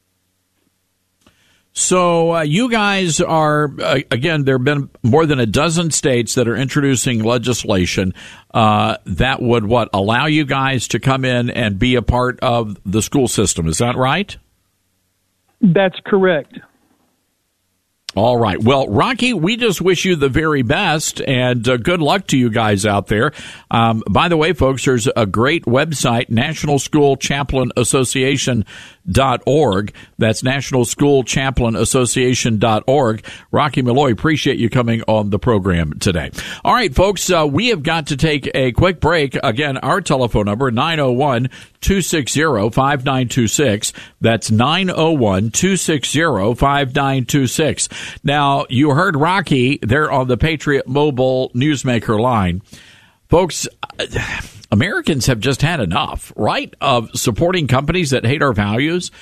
So uh, you guys are, uh, again, there have been more than a dozen states that are introducing legislation uh, that would, what, allow you guys to come in and be a part of the school system. Is that right? That's correct. All right. Well, Rocky, we just wish you the very best, and uh, good luck to you guys out there. Um, by the way, folks, there's a great website, National School Chaplain Association dot org. That's National School Chaplain Association dot org. Rocky Malloy, appreciate you coming on the program today. All right, folks, uh, we have got to take a quick break. Again, our telephone number, nine oh one, two six zero, five nine two six. That's nine oh one, two six zero, five nine two six. Now, you heard Rocky there on the Patriot Mobile Newsmaker line. Folks, Americans have just had enough, right, of supporting companies that hate our values.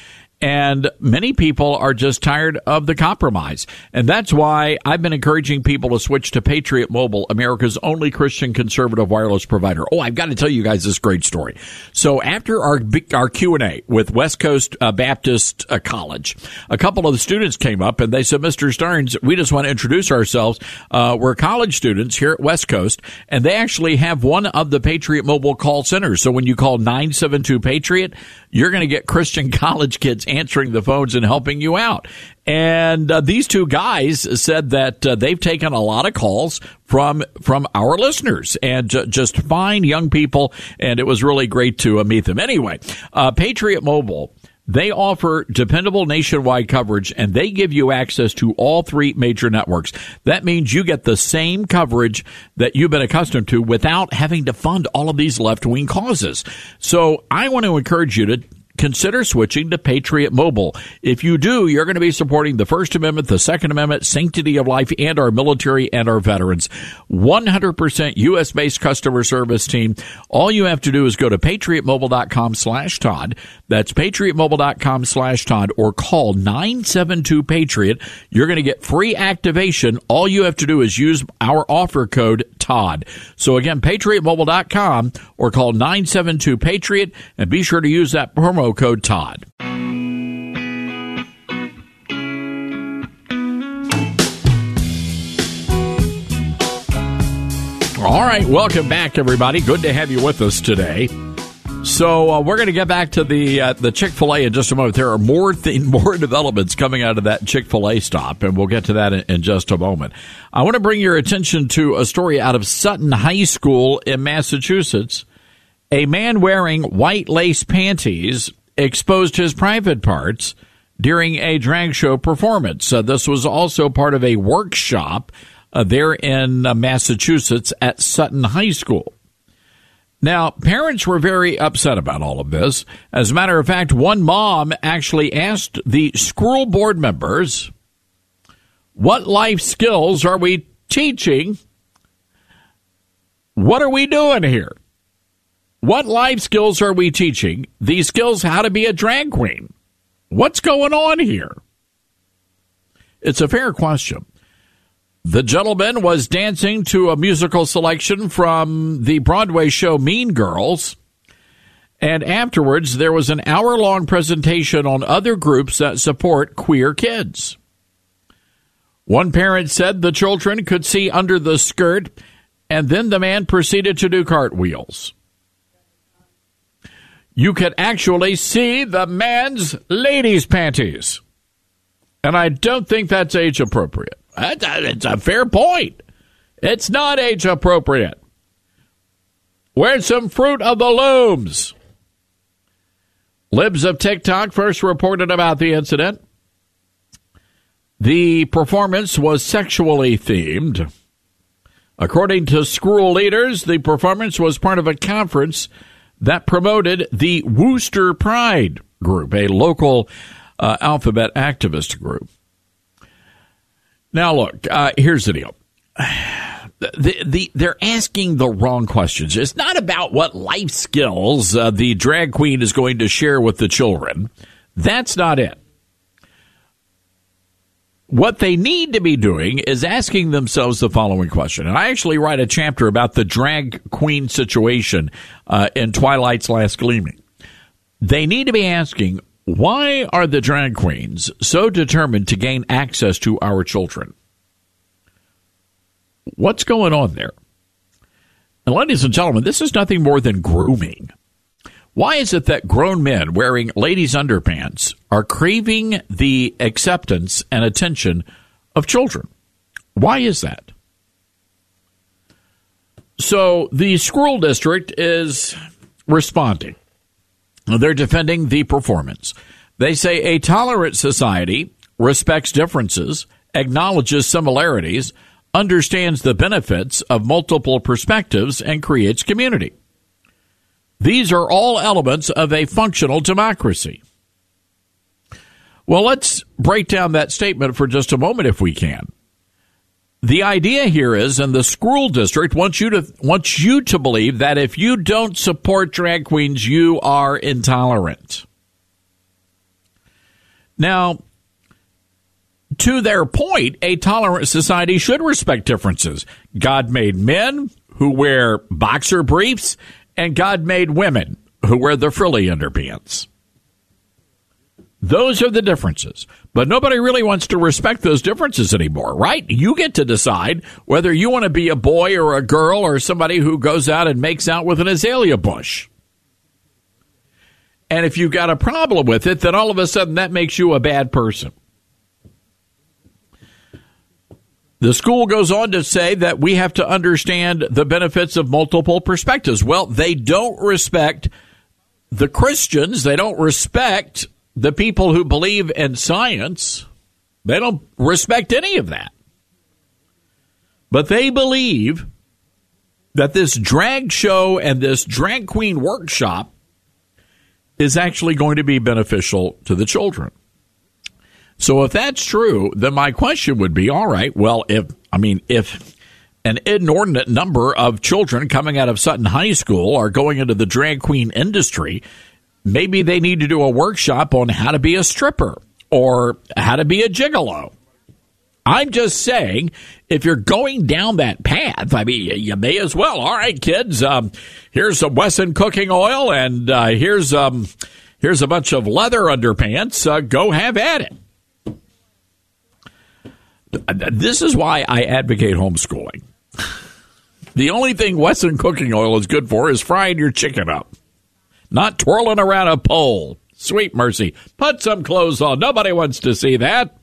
And many people are just tired of the compromise. And that's why I've been encouraging people to switch to Patriot Mobile, America's only Christian conservative wireless provider. Oh, I've got to tell you guys this great story. So after our our Q and A with West Coast uh, Baptist uh, College, a couple of the students came up and they said, Mister Starnes, we just want to introduce ourselves. Uh, we're college students here at West Coast, and they actually have one of the Patriot Mobile call centers. So when you call nine seven two Patriot, you're going to get Christian college kids answering the phones and helping you out. And uh, these two guys said that uh, they've taken a lot of calls from from our listeners and j- just fine young people, and it was really great to uh, meet them. Anyway, uh, Patriot Mobile, they offer dependable nationwide coverage, and they give you access to all three major networks. That means you get the same coverage that you've been accustomed to without having to fund all of these left-wing causes. So I want to encourage you to consider switching to Patriot Mobile. If you do, you're going to be supporting the First Amendment, the Second Amendment, sanctity of life, and our military and our veterans. one hundred percent U S-based customer service team. All you have to do is go to patriotmobile.com slash Todd. That's patriotmobile.com slash Todd, or call nine seven two Patriot. You're going to get free activation. All you have to do is use our offer code Todd. So again, patriotmobile dot com or call nine seven two Patriot, and be sure to use that promo code Todd. All right, welcome back, everybody. Good to have you with us today. So uh, we're going to get back to the uh, the Chick-fil-A in just a moment. There are more th- more developments coming out of that Chick-fil-A stop, and we'll get to that in, in just a moment. I want to bring your attention to a story out of Sutton High School in Massachusetts. A man wearing white lace panties exposed his private parts during a drag show performance. Uh, this was also part of a workshop uh, there in uh, Massachusetts at Sutton High School. Now, parents were very upset about all of this. As a matter of fact, one mom actually asked the school board members, what life skills are we teaching? What are we doing here? What life skills are we teaching? These skills, how to be a drag queen. What's going on here? It's a fair question. The gentleman was dancing to a musical selection from the Broadway show Mean Girls. And afterwards, there was an hour-long presentation on other groups that support queer kids. One parent said the children could see under the skirt, and then the man proceeded to do cartwheels. You could actually see the man's ladies' panties. And I don't think that's age appropriate. It's a fair point. It's not age appropriate. Where's some fruit of the looms? Libs of TikTok first reported about the incident. The performance was sexually themed. According to school leaders, the performance was part of a conference that promoted the Wooster Pride group, a local uh, alphabet activist group. Now, look, uh, here's the deal. The, the, they're asking the wrong questions. It's not about what life skills uh, the drag queen is going to share with the children. That's not it. What they need to be doing is asking themselves the following question. And I actually write a chapter about the drag queen situation uh, in Twilight's Last Gleaming. They need to be asking, why are the drag queens so determined to gain access to our children? What's going on there? And ladies and gentlemen, this is nothing more than grooming. Why is it that grown men wearing ladies' underpants are craving the acceptance and attention of children? Why is that? So the school district is responding. They're defending the performance. They say a tolerant society respects differences, acknowledges similarities, understands the benefits of multiple perspectives, and creates community. These are all elements of a functional democracy. Well, let's break down that statement for just a moment if we can. The idea here is, and the school district wants you to wants you to believe that if you don't support drag queens, you are intolerant. Now, to their point, a tolerant society should respect differences. God made men who wear boxer briefs, and God made women who wear the frilly underpants. Those are the differences. But nobody really wants to respect those differences anymore, right? You get to decide whether you want to be a boy or a girl or somebody who goes out and makes out with an azalea bush. And if you've got a problem with it, then all of a sudden that makes you a bad person. The school goes on to say that we have to understand the benefits of multiple perspectives. Well, they don't respect the Christians. They don't respect the people who believe in science. They don't respect any of that. But they believe that this drag show and this drag queen workshop is actually going to be beneficial to the children. So if that's true, then my question would be, all right, well, if, I mean, if an inordinate number of children coming out of Sutton High School are going into the drag queen industry, maybe they need to do a workshop on how to be a stripper or how to be a gigolo. I'm just saying, if you're going down that path, I mean, you may as well. All right, kids, um, here's some Wesson cooking oil, and uh, here's um, here's a bunch of leather underpants. Uh, go have at it. This is why I advocate homeschooling. The only thing Wesson cooking oil is good for is frying your chicken up, not twirling around a pole. Sweet mercy. Put some clothes on. Nobody wants to see that.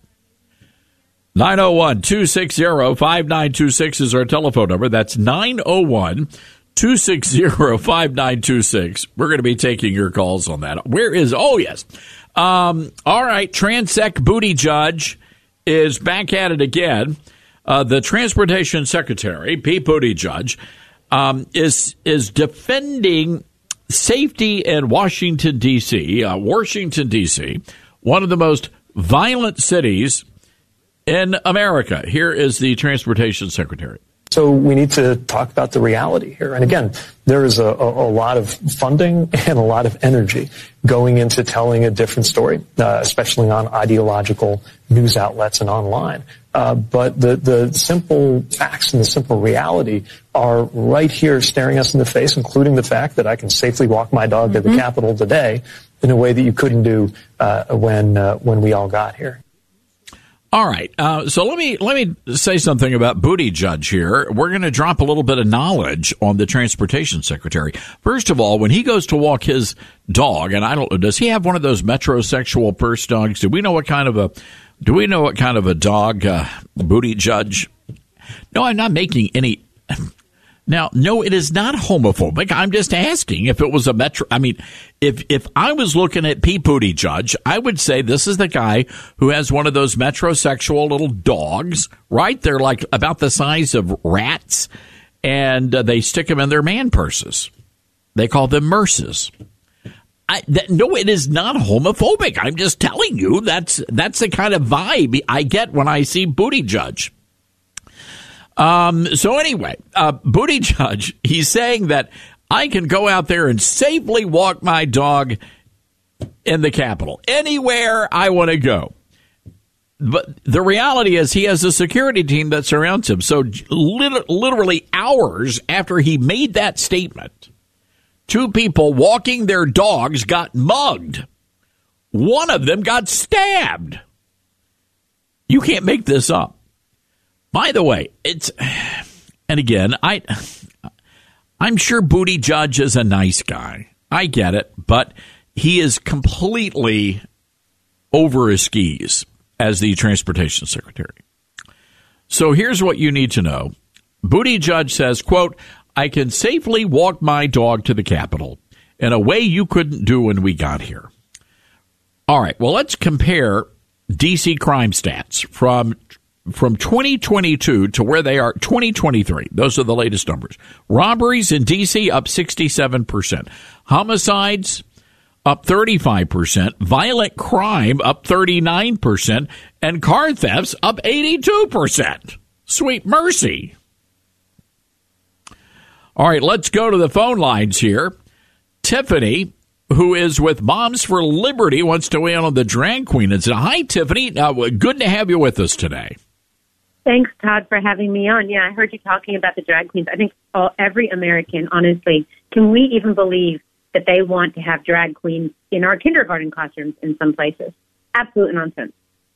nine oh one, two six zero, five nine two six is our telephone number. That's nine oh one, two six zero, five nine two six. We're going to be taking your calls on that. Where is, oh, yes. Um, all right, Transec Booty Judge is back at it again. Uh, the Transportation Secretary, Pete Buttigieg, um, is is defending safety in Washington, D C. Uh, Washington, D C, one of the most violent cities in America. Here is the Transportation Secretary. So we need to talk about the reality here. And again, there is a, a, a lot of funding and a lot of energy going into telling a different story, uh, especially on ideological news outlets and online. Uh, but the, the simple facts and the simple reality are right here staring us in the face, including the fact that I can safely walk my dog mm-hmm. to the Capitol today in a way that you couldn't do uh, when uh, when we all got here. All right, uh, so let me let me say something about Buttigieg here. We're going to drop a little bit of knowledge on the Transportation Secretary. First of all, when he goes to walk his dog, and I don't know, does he have one of those metrosexual purse dogs? Do we know what kind of a do we know what kind of a dog uh, Buttigieg? No, I'm not making any. Now, no, it is not homophobic. I'm just asking if it was a metro. I mean, if if I was looking at Pete Buttigieg, I would say this is the guy who has one of those metrosexual little dogs, right? They're like about the size of rats, and uh, they stick them in their man purses. They call them merces. I, that, no, it is not homophobic. I'm just telling you that's that's the kind of vibe I get when I see Buttigieg. Um, so anyway, uh, Buttigieg, he's saying that I can go out there and safely walk my dog in the Capitol, anywhere I want to go. But the reality is he has a security team that surrounds him. So lit- literally hours after he made that statement, two people walking their dogs got mugged. One of them got stabbed. You can't make this up. By the way, it's, and again, I, I'm sure Buttigieg is a nice guy. I get it, but he is completely over his skis as the Transportation Secretary. So here's what you need to know. Buttigieg says, quote, I can safely walk my dog to the Capitol in a way you couldn't do when we got here. All right, well, let's compare D C crime stats from From twenty twenty-two to where they are twenty twenty-three. Those are the latest numbers. Robberies in D C up sixty-seven percent. Homicides up thirty-five percent. Violent crime up thirty-nine percent. And car thefts up eighty-two percent. Sweet mercy. All right, let's go to the phone lines here. Tiffany who is with Moms for Liberty, wants to weigh in on the drag queen. It's hi, Tiffany. Uh, good to have you with us today. Thanks, Todd, for having me on. Yeah, I heard you talking about the drag queens. I think all, every American, honestly, can we even believe that they want to have drag queens in our kindergarten classrooms in some places? Absolute nonsense.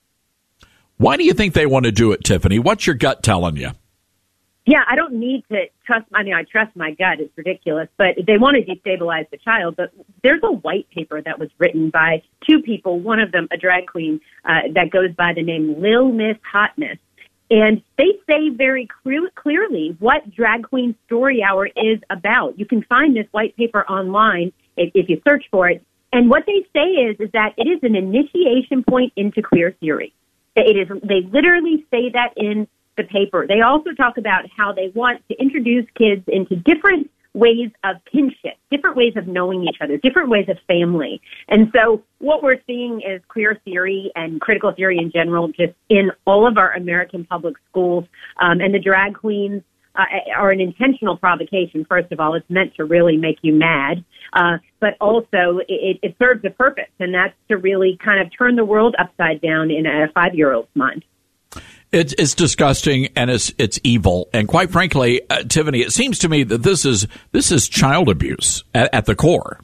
Why do you think they want to do it, Tiffany? What's your gut telling you? Yeah, I don't need to trust, I mean, I trust my gut. It's ridiculous, but they want to destabilize the child. But there's a white paper that was written by two people, one of them a drag queen uh, that goes by the name Lil Miss Hotness. And they say very clear, clearly what Drag Queen Story Hour is about. You can find this white paper online if, if you search for it. And what they say is, is that it is an initiation point into queer theory. It is. They literally say that in the paper. They also talk about how they want to introduce kids into different ways of kinship, different ways of knowing each other, different ways of family. And so what we're seeing is queer theory and critical theory in general just in all of our American public schools. Um, and the drag queens uh, are an intentional provocation. First of all, it's meant to really make you mad. Uh, but also it, it serves a purpose, and that's to really kind of turn the world upside down in a five-year-old's mind. It's, it's disgusting and it's it's evil. And quite frankly, uh, Tiffany, it seems to me that this is this is child abuse at, at the core.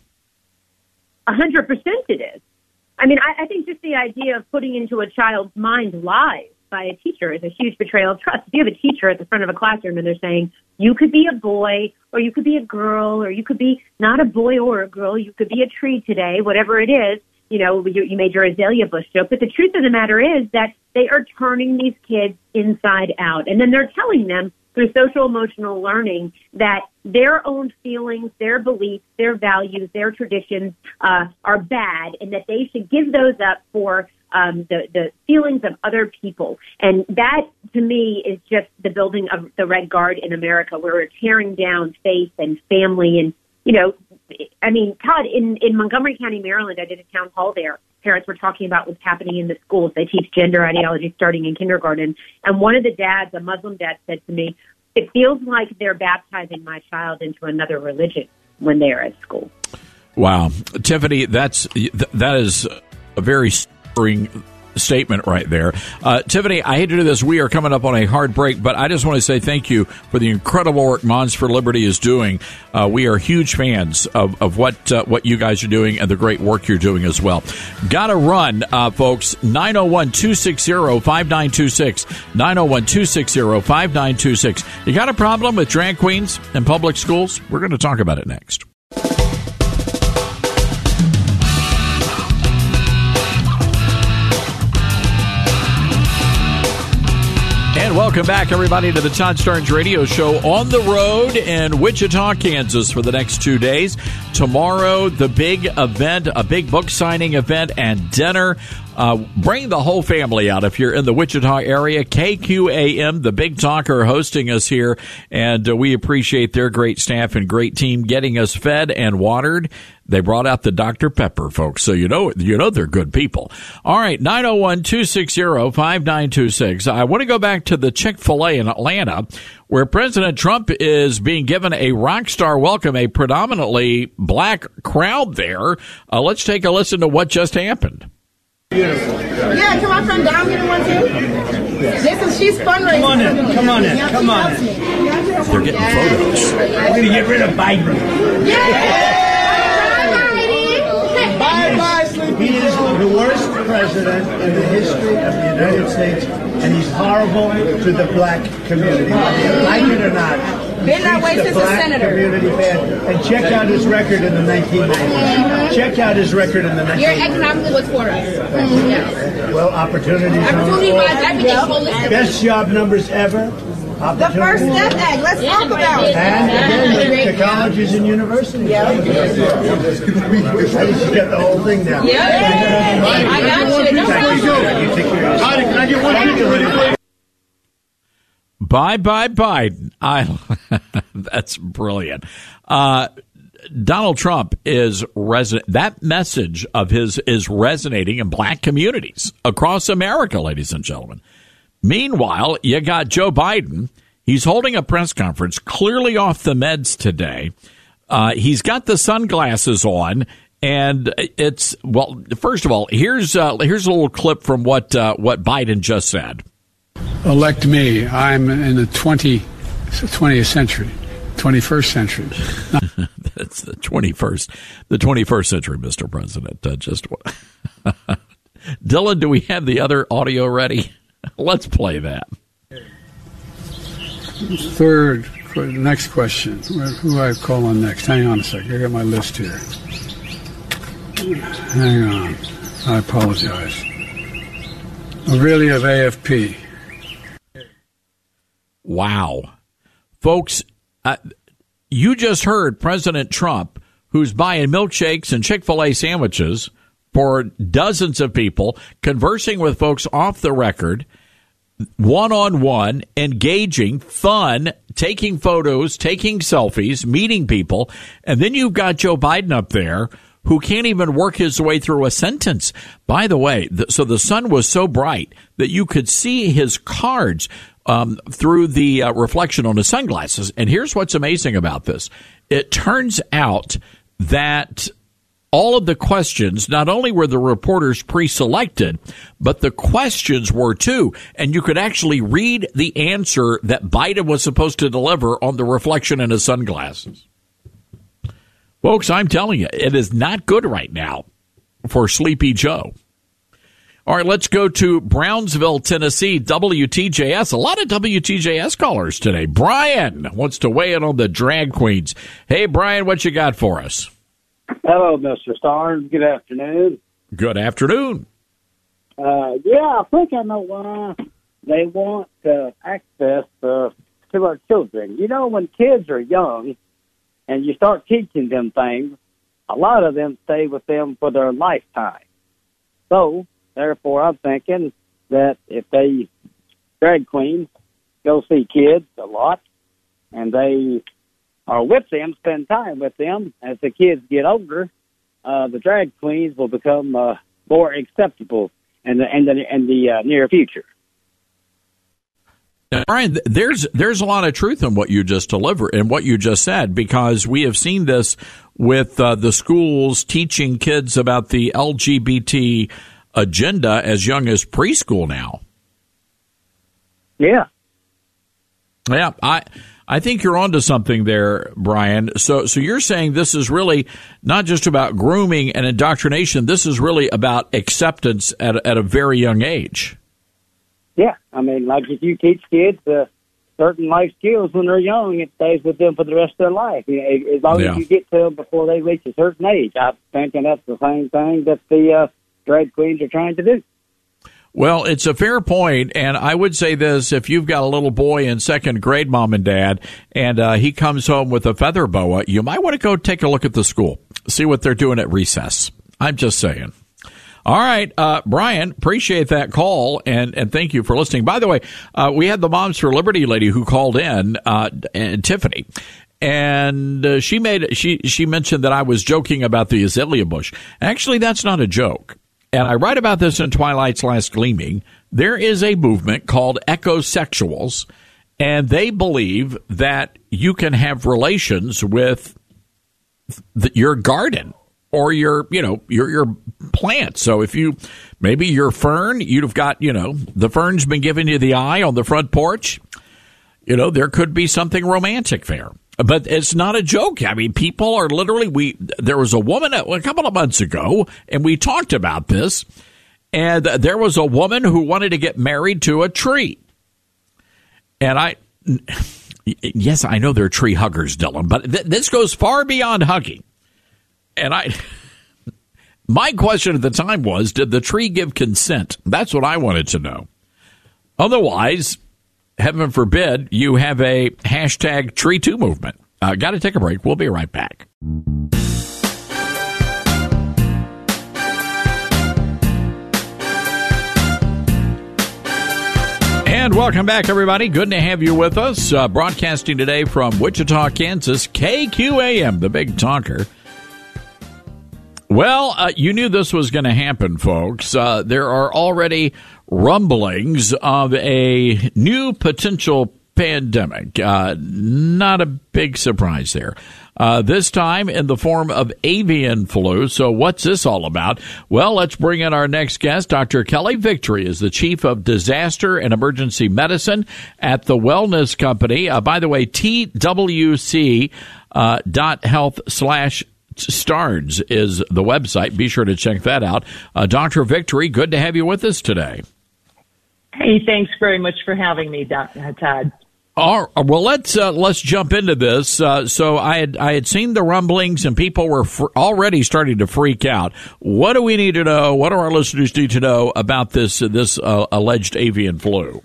A hundred percent it is. I mean, I, I think just the idea of putting into a child's mind lies by a teacher is a huge betrayal of trust. If you have a teacher at the front of a classroom and they're saying, you could be a boy or you could be a girl or you could be not a boy or a girl, you could be a tree today, whatever it is, you know, you, you made your azalea bush joke. But the truth of the matter is that they are turning these kids inside out. And then they're telling them through social emotional learning that their own feelings, their beliefs, their values, their traditions uh, are bad and that they should give those up for um, the, the feelings of other people. And that, to me, is just the building of the Red Guard in America, where we're tearing down faith and family. And, you know, I mean, Todd, in, in Montgomery County, Maryland, I did a town hall there. Parents were talking about what's happening in the schools. They teach gender ideology starting in kindergarten. And one of the dads, a Muslim dad, said to me, it feels like they're baptizing my child into another religion when they are at school. Wow. Tiffany, that's that is a very stirring statement right there. Uh, Tiffany, I hate to do this. We are coming up on a hard break, but I just want to say thank you for the incredible work Moms for Liberty is doing. Uh, we are huge fans of, of what uh, what you guys are doing and the great work you're doing as well. Gotta run, uh, folks. nine oh one, two six zero, five nine two six. nine oh one, two six zero, five nine two six. You got a problem with drag queens in public schools? We're going to talk about it next. And welcome back, everybody, to the Todd Starnes Radio Show on the road in Wichita, Kansas for the next two days. Tomorrow, the big event, a big book signing event and dinner. Uh, bring the whole family out if you're in the Wichita area. K Q A M, the Big Talker, hosting us here, and uh, we appreciate their great staff and great team getting us fed and watered. They brought out the Doctor Pepper, folks, so you know you know they're good people. All right, nine oh one, two six zero, five nine two six. I want to go back to the Chick-fil-A in Atlanta, where President Trump is being given a rock star welcome, a predominantly black crowd there. Uh, let's take a listen to what just happened. Beautiful. Yeah, can my friend Dom get one too? This is, she's fundraising. Come on in, come on in, come on in. They're getting photos. We're going to get rid of Biden. Yeah! Bye bye, Sleepy. He is the worst president in the history of the United States, and he's horrible to the black community. Like it or not. Been that way since a senator. Community bad. And check out his record in the nineteen nineties. Mm-hmm. Check out his record in the nineteen nineties. You're economically what's for us. Mm-hmm. Yeah. Well, opportunities. Opportunity wise, everything holistic. Best job numbers ever. The first step act. Let's talk about it. And again, the colleges and universities. Yeah. I just got the whole thing down. Yeah. I got you. No problem. Can I get one picture really quick? Bye, bye, Biden. I, that's brilliant. Uh, Donald Trump is reson- that message of his is resonating in black communities across America, ladies and gentlemen. Meanwhile, you got Joe Biden. He's holding a press conference, clearly off the meds today. Uh, he's got the sunglasses on, And it's, well, first of all, here's uh, here's a little clip from what uh, what Biden just said. Elect me. I'm in the twentieth century, twenty-first century. That's the twenty-first, the twenty-first century, Mister President. Uh, just Dylan, do we have the other audio ready? Let's play that. Third, next question. Who do I call on next? Hang on a second. I got my list here. Hang on. I apologize. Aurelia of A F P. Wow. Folks, uh, you just heard President Trump, who's buying milkshakes and Chick-fil-A sandwiches for dozens of people, conversing with folks off the record, one-on-one, engaging, fun, taking photos, taking selfies, meeting people, and then you've got Joe Biden up there who can't even work his way through a sentence. By the way, the, so the sun was so bright that you could see his cards um, through the uh, reflection on his sunglasses. And here's what's amazing about this. It turns out that all of the questions, not only were the reporters pre-selected, but the questions were too. And you could actually read the answer that Biden was supposed to deliver on the reflection in his sunglasses. Folks, I'm telling you, it is not good right now for Sleepy Joe. All right, let's go to Brownsville, Tennessee, W T J S. A lot of W T J S callers today. Brian wants to weigh in on the drag queens. Hey, Brian, what you got for us? Hello, Mister Starnes. Good afternoon. Good afternoon. Uh, yeah, I think I know why they want uh, access uh, to our children. You know, when kids are young and you start teaching them things, a lot of them stay with them for their lifetime. So, therefore, I'm thinking that if they, drag queens, go see kids a lot, and they are with them, spend time with them, as the kids get older, uh, the drag queens will become uh, more acceptable in the, in the, in the uh, near future. Now, Brian, there's there's a lot of truth in what you just delivered and what you just said, because we have seen this with uh, the schools teaching kids about the L G B T agenda as young as preschool now. Yeah. Yeah, I I think you're onto something there, Brian. So so you're saying this is really not just about grooming and indoctrination. This is really about acceptance at at a very young age. Yeah, I mean, like if you teach kids uh, certain life skills when they're young, it stays with them for the rest of their life. As long yeah. as you get to them before they reach a certain age, I'm thinking that's the same thing that the uh, drag queens are trying to do. Well, it's a fair point, and I would say this: if you've got a little boy in second grade, Mom and Dad, and uh, he comes home with a feather boa, you might want to go take a look at the school, see what they're doing at recess. I'm just saying. All right, uh, Brian, appreciate that call, and, and thank you for listening. By the way, uh, we had the Moms for Liberty lady who called in, uh, and Tiffany, and uh, she made she she mentioned that I was joking about the azalea bush. Actually, that's not a joke, and I write about this in Twilight's Last Gleaming. There is a movement called ecosexuals, and they believe that you can have relations with the, your garden. Or your, you know, your your plant. So if you, maybe your fern, you'd have got, you know, the fern's been giving you the eye on the front porch. You know, there could be something romantic there. But it's not a joke. I mean, people are literally, we, there was a woman a couple of months ago, and we talked about this, and there was a woman who wanted to get married to a tree. And I, yes, I know they're tree huggers, Dylan, but th- this goes far beyond hugging. And I, my question at the time was, did the tree give consent? That's what I wanted to know. Otherwise, heaven forbid, you have a hashtag Tree Two movement. Uh, got to take a break. We'll be right back. And welcome back, everybody. Good to have you with us. Uh, broadcasting today from Wichita, Kansas, K Q A M, the Big Talker. Well, uh, you knew this was going to happen, folks. Uh, there are already rumblings of a new potential pandemic. Uh, not a big surprise there. Uh, this time in the form of avian flu. So what's this all about? Well, let's bring in our next guest. Doctor Kelly Victory is the Chief of Disaster and Emergency Medicine at the Wellness Company. Uh, by the way, T W C uh, dot health slash STARS is the website. Be sure to check that out. Uh, Doctor Victory, good to have you with us today. Hey, thanks very much for having me, Todd. All right, well, let's uh, let's jump into this. Uh, so I had I had seen the rumblings, and people were fr- already starting to freak out. What do we need to know? What do our listeners need to know about this uh, this uh, alleged avian flu?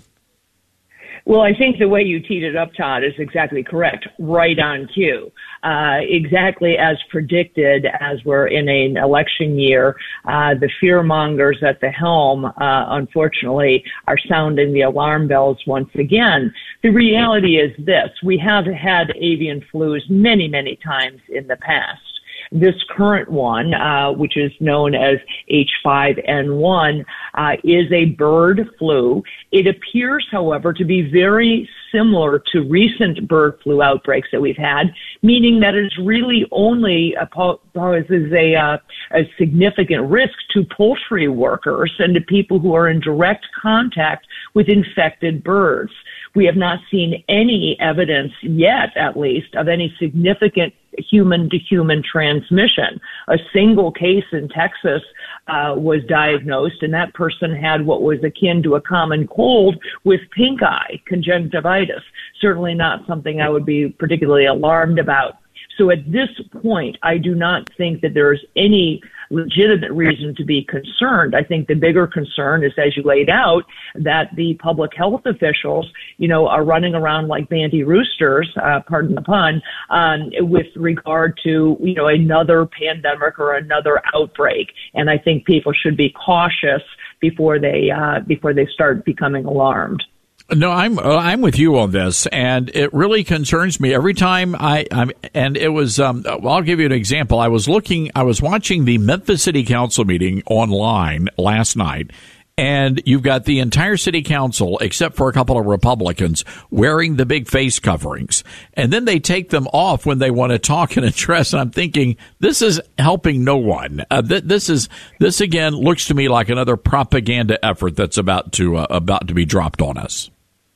Well, I think the way you teed it up, Todd, is exactly correct. Right on cue. Uh, exactly as predicted, as we're in an election year, uh, the fear mongers at the helm, uh, unfortunately, are sounding the alarm bells once again. The reality is this. We have had avian flus many, many times in the past. This current one, uh, which is known as H five N one, uh, is a bird flu. It appears, however, to be very similar to recent bird flu outbreaks that we've had, meaning that it's really only a, poses a, uh, a significant risk to poultry workers and to people who are in direct contact with infected birds. We have not seen any evidence yet, at least, of any significant human-to-human transmission. A single case in Texas uh, was diagnosed, and that person had what was akin to a common cold with pink eye, conjunctivitis. Certainly not something I would be particularly alarmed about. So at this point, I do not think that there is any legitimate reason to be concerned. I think the bigger concern is, as you laid out, that the public health officials, you know, are running around like bandy roosters, uh, pardon the pun, um, with regard to, you know, another pandemic or another outbreak. And I think people should be cautious before they, uh, before they start becoming alarmed. No, I'm I'm with you on this, and it really concerns me every time I. I'm, and it was. Um, well, I'll give you an example. I was looking. I was watching the Memphis City Council meeting online last night, and you've got the entire city council, except for a couple of Republicans, wearing the big face coverings, and then they take them off when they want to talk and address. And I'm thinking, this is helping no one. Uh, th- this is this again looks to me like another propaganda effort that's about to uh, about to be dropped on us.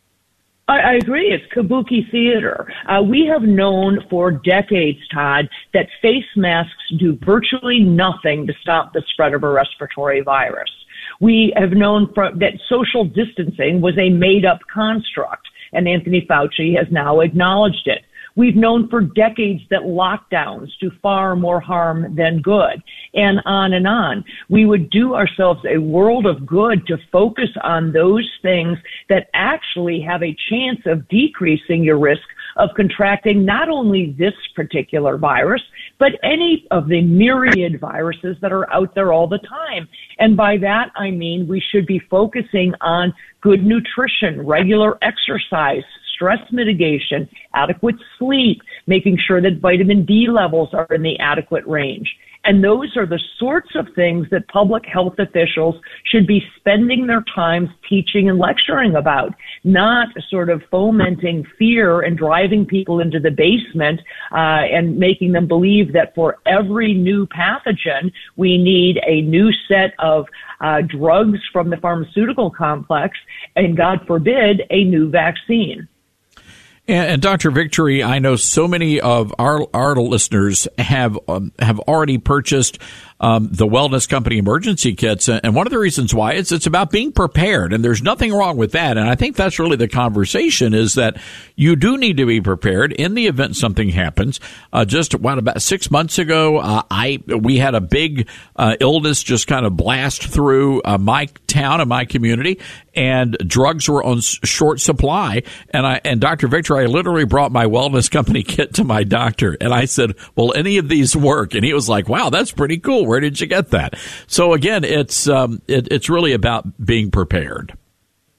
I agree. It's kabuki theater. Uh, we have known for decades, Todd, that face masks do virtually nothing to stop the spread of a respiratory virus. We have known for, that social distancing was a made-up construct, and Anthony Fauci has now acknowledged it. We've known for decades that lockdowns do far more harm than good, and on and on. We would do ourselves a world of good to focus on those things that actually have a chance of decreasing your risk of contracting not only this particular virus, but any of the myriad viruses that are out there all the time. And by that, I mean we should be focusing on good nutrition, regular exercise, stress mitigation, adequate sleep, making sure that vitamin D levels are in the adequate range. And those are the sorts of things that public health officials should be spending their time teaching and lecturing about, not sort of fomenting fear and driving people into the basement uh, and making them believe that for every new pathogen, we need a new set of uh, drugs from the pharmaceutical complex and, God forbid, a new vaccine. And, and Doctor Victory, I know so many of our our listeners have um, have already purchased um, the Wellness Company emergency kits, and one of the reasons why is it's about being prepared, and there's nothing wrong with that. And I think that's really the conversation: is that you do need to be prepared in the event something happens. Uh, just what about six months ago, uh, I we had a big uh, illness just kind of blast through uh, my town and my community, and drugs were on short supply, and I and Doctor Victory, I literally brought my Wellness Company kit to my doctor, and I said, "Will any of these work?" And he was like, "Wow, that's pretty cool. Where did you get that?" So again, it's um, it, it's really about being prepared.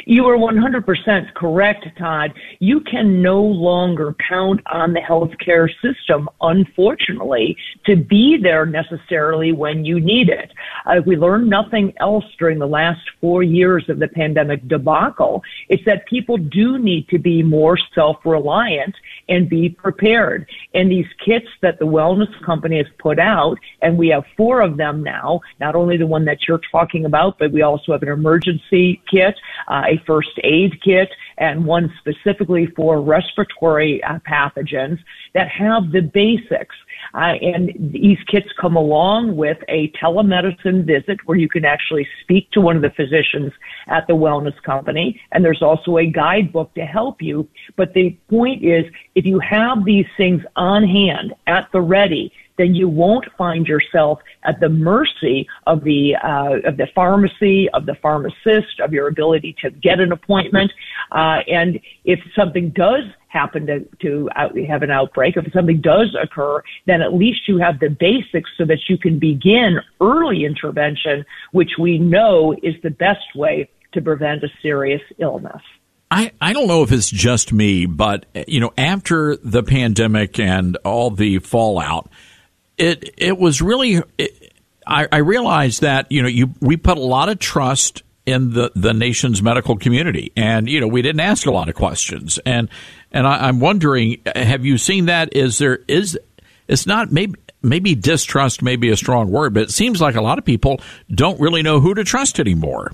You are one hundred percent correct, Todd. You can no longer count on the healthcare system, unfortunately, to be there necessarily when you need it. Uh, we learned nothing else during the last four years of the pandemic debacle. It's that people do need to be more self-reliant and be prepared. And these kits that the wellness company has put out, and we have four of them now, not only the one that you're talking about, but we also have an emergency kit, uh, a first aid kit, and one specifically for respiratory uh, pathogens that have the basics. Uh, and these kits come along with a telemedicine visit where you can actually speak to one of the physicians at the wellness company. And there's also a guidebook to help you. But the point is, if you have these things on hand at the ready, then you won't find yourself at the mercy of the uh, of the pharmacy, of the pharmacist, of your ability to get an appointment. Uh, and if something does happen to, to out, have an outbreak, if something does occur, then at least you have the basics so that you can begin early intervention, which we know is the best way to prevent a serious illness. I, I don't know if it's just me, but, you know, after the pandemic and all the fallout, it it was really, it, I, I realized that, you know, you we put a lot of trust in the, the nation's medical community. And, you know, we didn't ask a lot of questions. And and I, I'm wondering, have you seen that? Is there, is, it's not, maybe, maybe distrust may be a strong word, but it seems like a lot of people don't really know who to trust anymore.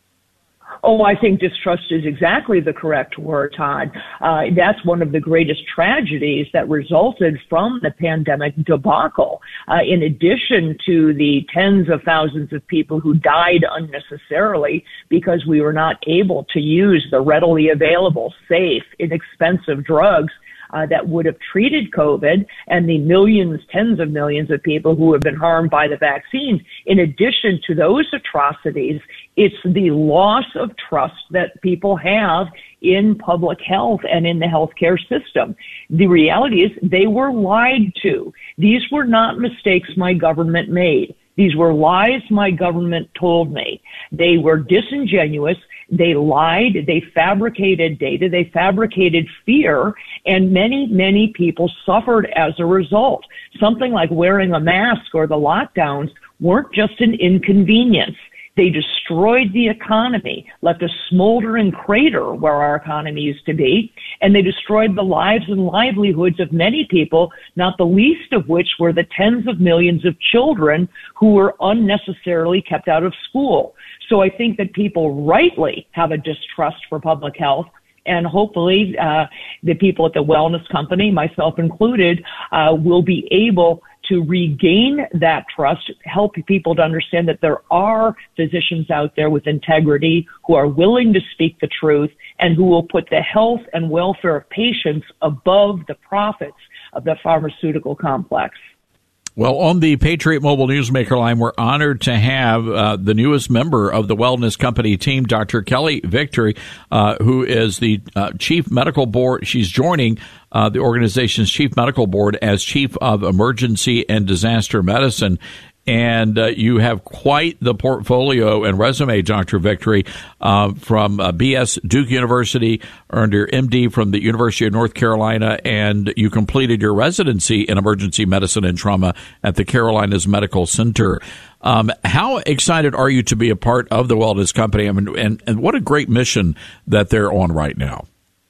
Oh, I think distrust is exactly the correct word, Todd. Uh, that's one of the greatest tragedies that resulted from the pandemic debacle. Uh, in addition to the tens of thousands of people who died unnecessarily because we were not able to use the readily available, safe, inexpensive drugs Uh, that would have treated COVID, and the millions, tens of millions of people who have been harmed by the vaccines. In addition to those atrocities, it's the loss of trust that people have in public health and in the healthcare system. The reality is they were lied to. These were not mistakes my government made. These were lies my government told me. They were disingenuous. They lied. They fabricated data. They fabricated fear. And many, many people suffered as a result. Something like wearing a mask or the lockdowns weren't just an inconvenience. They destroyed the economy, left a smoldering crater where our economy used to be, and they destroyed the lives and livelihoods of many people, not the least of which were the tens of millions of children who were unnecessarily kept out of school. So I think that people rightly have a distrust for public health, and hopefully uh, the people at the wellness company, myself included, uh, will be able to regain that trust, help people to understand that there are physicians out there with integrity who are willing to speak the truth and who will put the health and welfare of patients above the profits of the pharmaceutical complex. Well, on the Patriot Mobile Newsmaker line, we're honored to have uh, the newest member of the Wellness Company team, Doctor Kelly Victory, uh, who is the uh, Chief Medical Board. She's joining uh, the organization's Chief Medical Board as Chief of Emergency and Disaster Medicine. And uh, you have quite the portfolio and resume, Doctor Victory, uh, from uh, B S Duke University, earned your M D from the University of North Carolina, and you completed your residency in emergency medicine and trauma at the Carolinas Medical Center. Um, how excited are you to be a part of the Wellness Company? I mean, and, and what a great mission that they're on right now.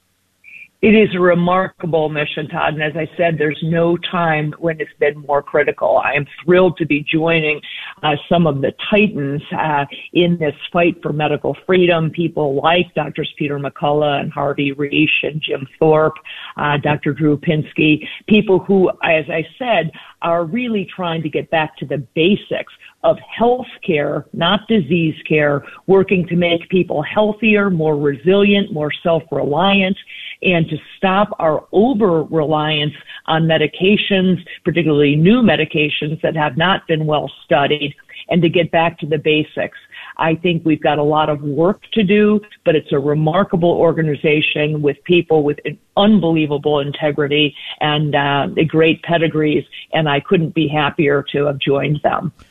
It is a remarkable mission, Todd, and as I said, there's no time when it's been more critical. I am thrilled to be joining uh, some of the titans uh, in this fight for medical freedom, people like Doctors Peter McCullough and Harvey Risch and Jim Thorpe, uh, Doctor Drew Pinsky, people who, as I said, are really trying to get back to the basics of health care, not disease care, working to make people healthier, more resilient, more self-reliant, and to stop our over-reliance on medications, particularly new medications that have not been well studied, and to get back to the basics. I think we've got a lot of work to do, but it's a remarkable organization with people with unbelievable integrity and uh, great pedigrees, and I couldn't be happier to have joined them.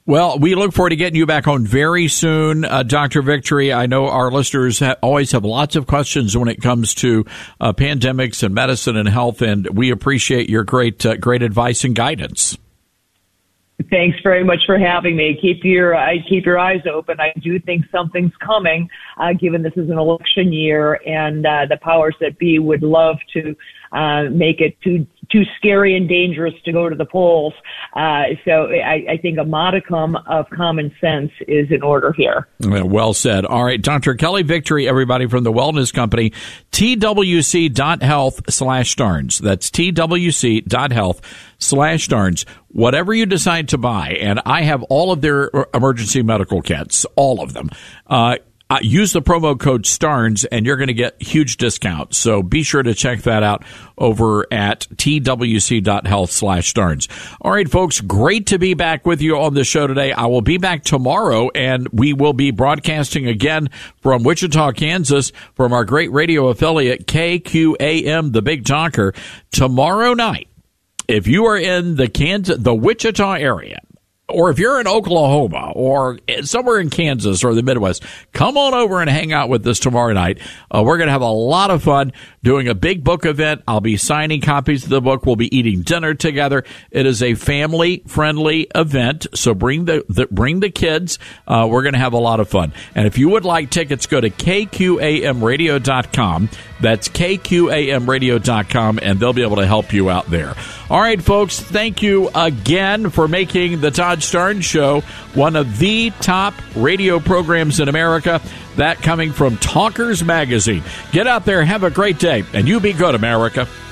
Well, we look forward to getting you back on very soon, uh, Doctor Victory. I know our listeners ha- always have lots of questions when it comes to uh, pandemics and medicine and health, and we appreciate your great, uh, great advice and guidance. Thanks very much for having me. Keep your uh, keep your eyes open. I do think something's coming, uh, given this is an election year, and uh, the powers that be would love to uh, make it too too scary and dangerous to go to the polls. Uh, so I, I think a modicum of common sense is in order here. Well said. All right, Doctor Kelly Victory, everybody from the Wellness Company, T W C dot health slash Starnes. That's T W C dot health slash Starnes. Whatever you decide to buy, and I have all of their emergency medical kits, all of them. Uh, Uh, use the promo code STARNS and you're going to get huge discounts. So be sure to check that out over at T W C dot health slash STARNS. All right, folks, great to be back with you on the show today. I will be back tomorrow, and we will be broadcasting again from Wichita, Kansas, from our great radio affiliate K Q A M, The Big Talker. Tomorrow night, if you are in the Kansas, the Wichita area, or if you're in Oklahoma or somewhere in Kansas or the Midwest, come on over and hang out with us tomorrow night. Uh, we're going to have a lot of fun doing a big book event. I'll be signing copies of the book. We'll be eating dinner together. It is a family-friendly event, so bring the, the bring the kids. Uh, we're going to have a lot of fun. And if you would like tickets, go to K Q A M radio dot com. That's K Q A M radio dot com, and they'll be able to help you out there. All right, folks, thank you again for making the Todd Starnes Show one of the top radio programs in America. That coming from Talkers Magazine. Get out there, have a great day, and you be good, America.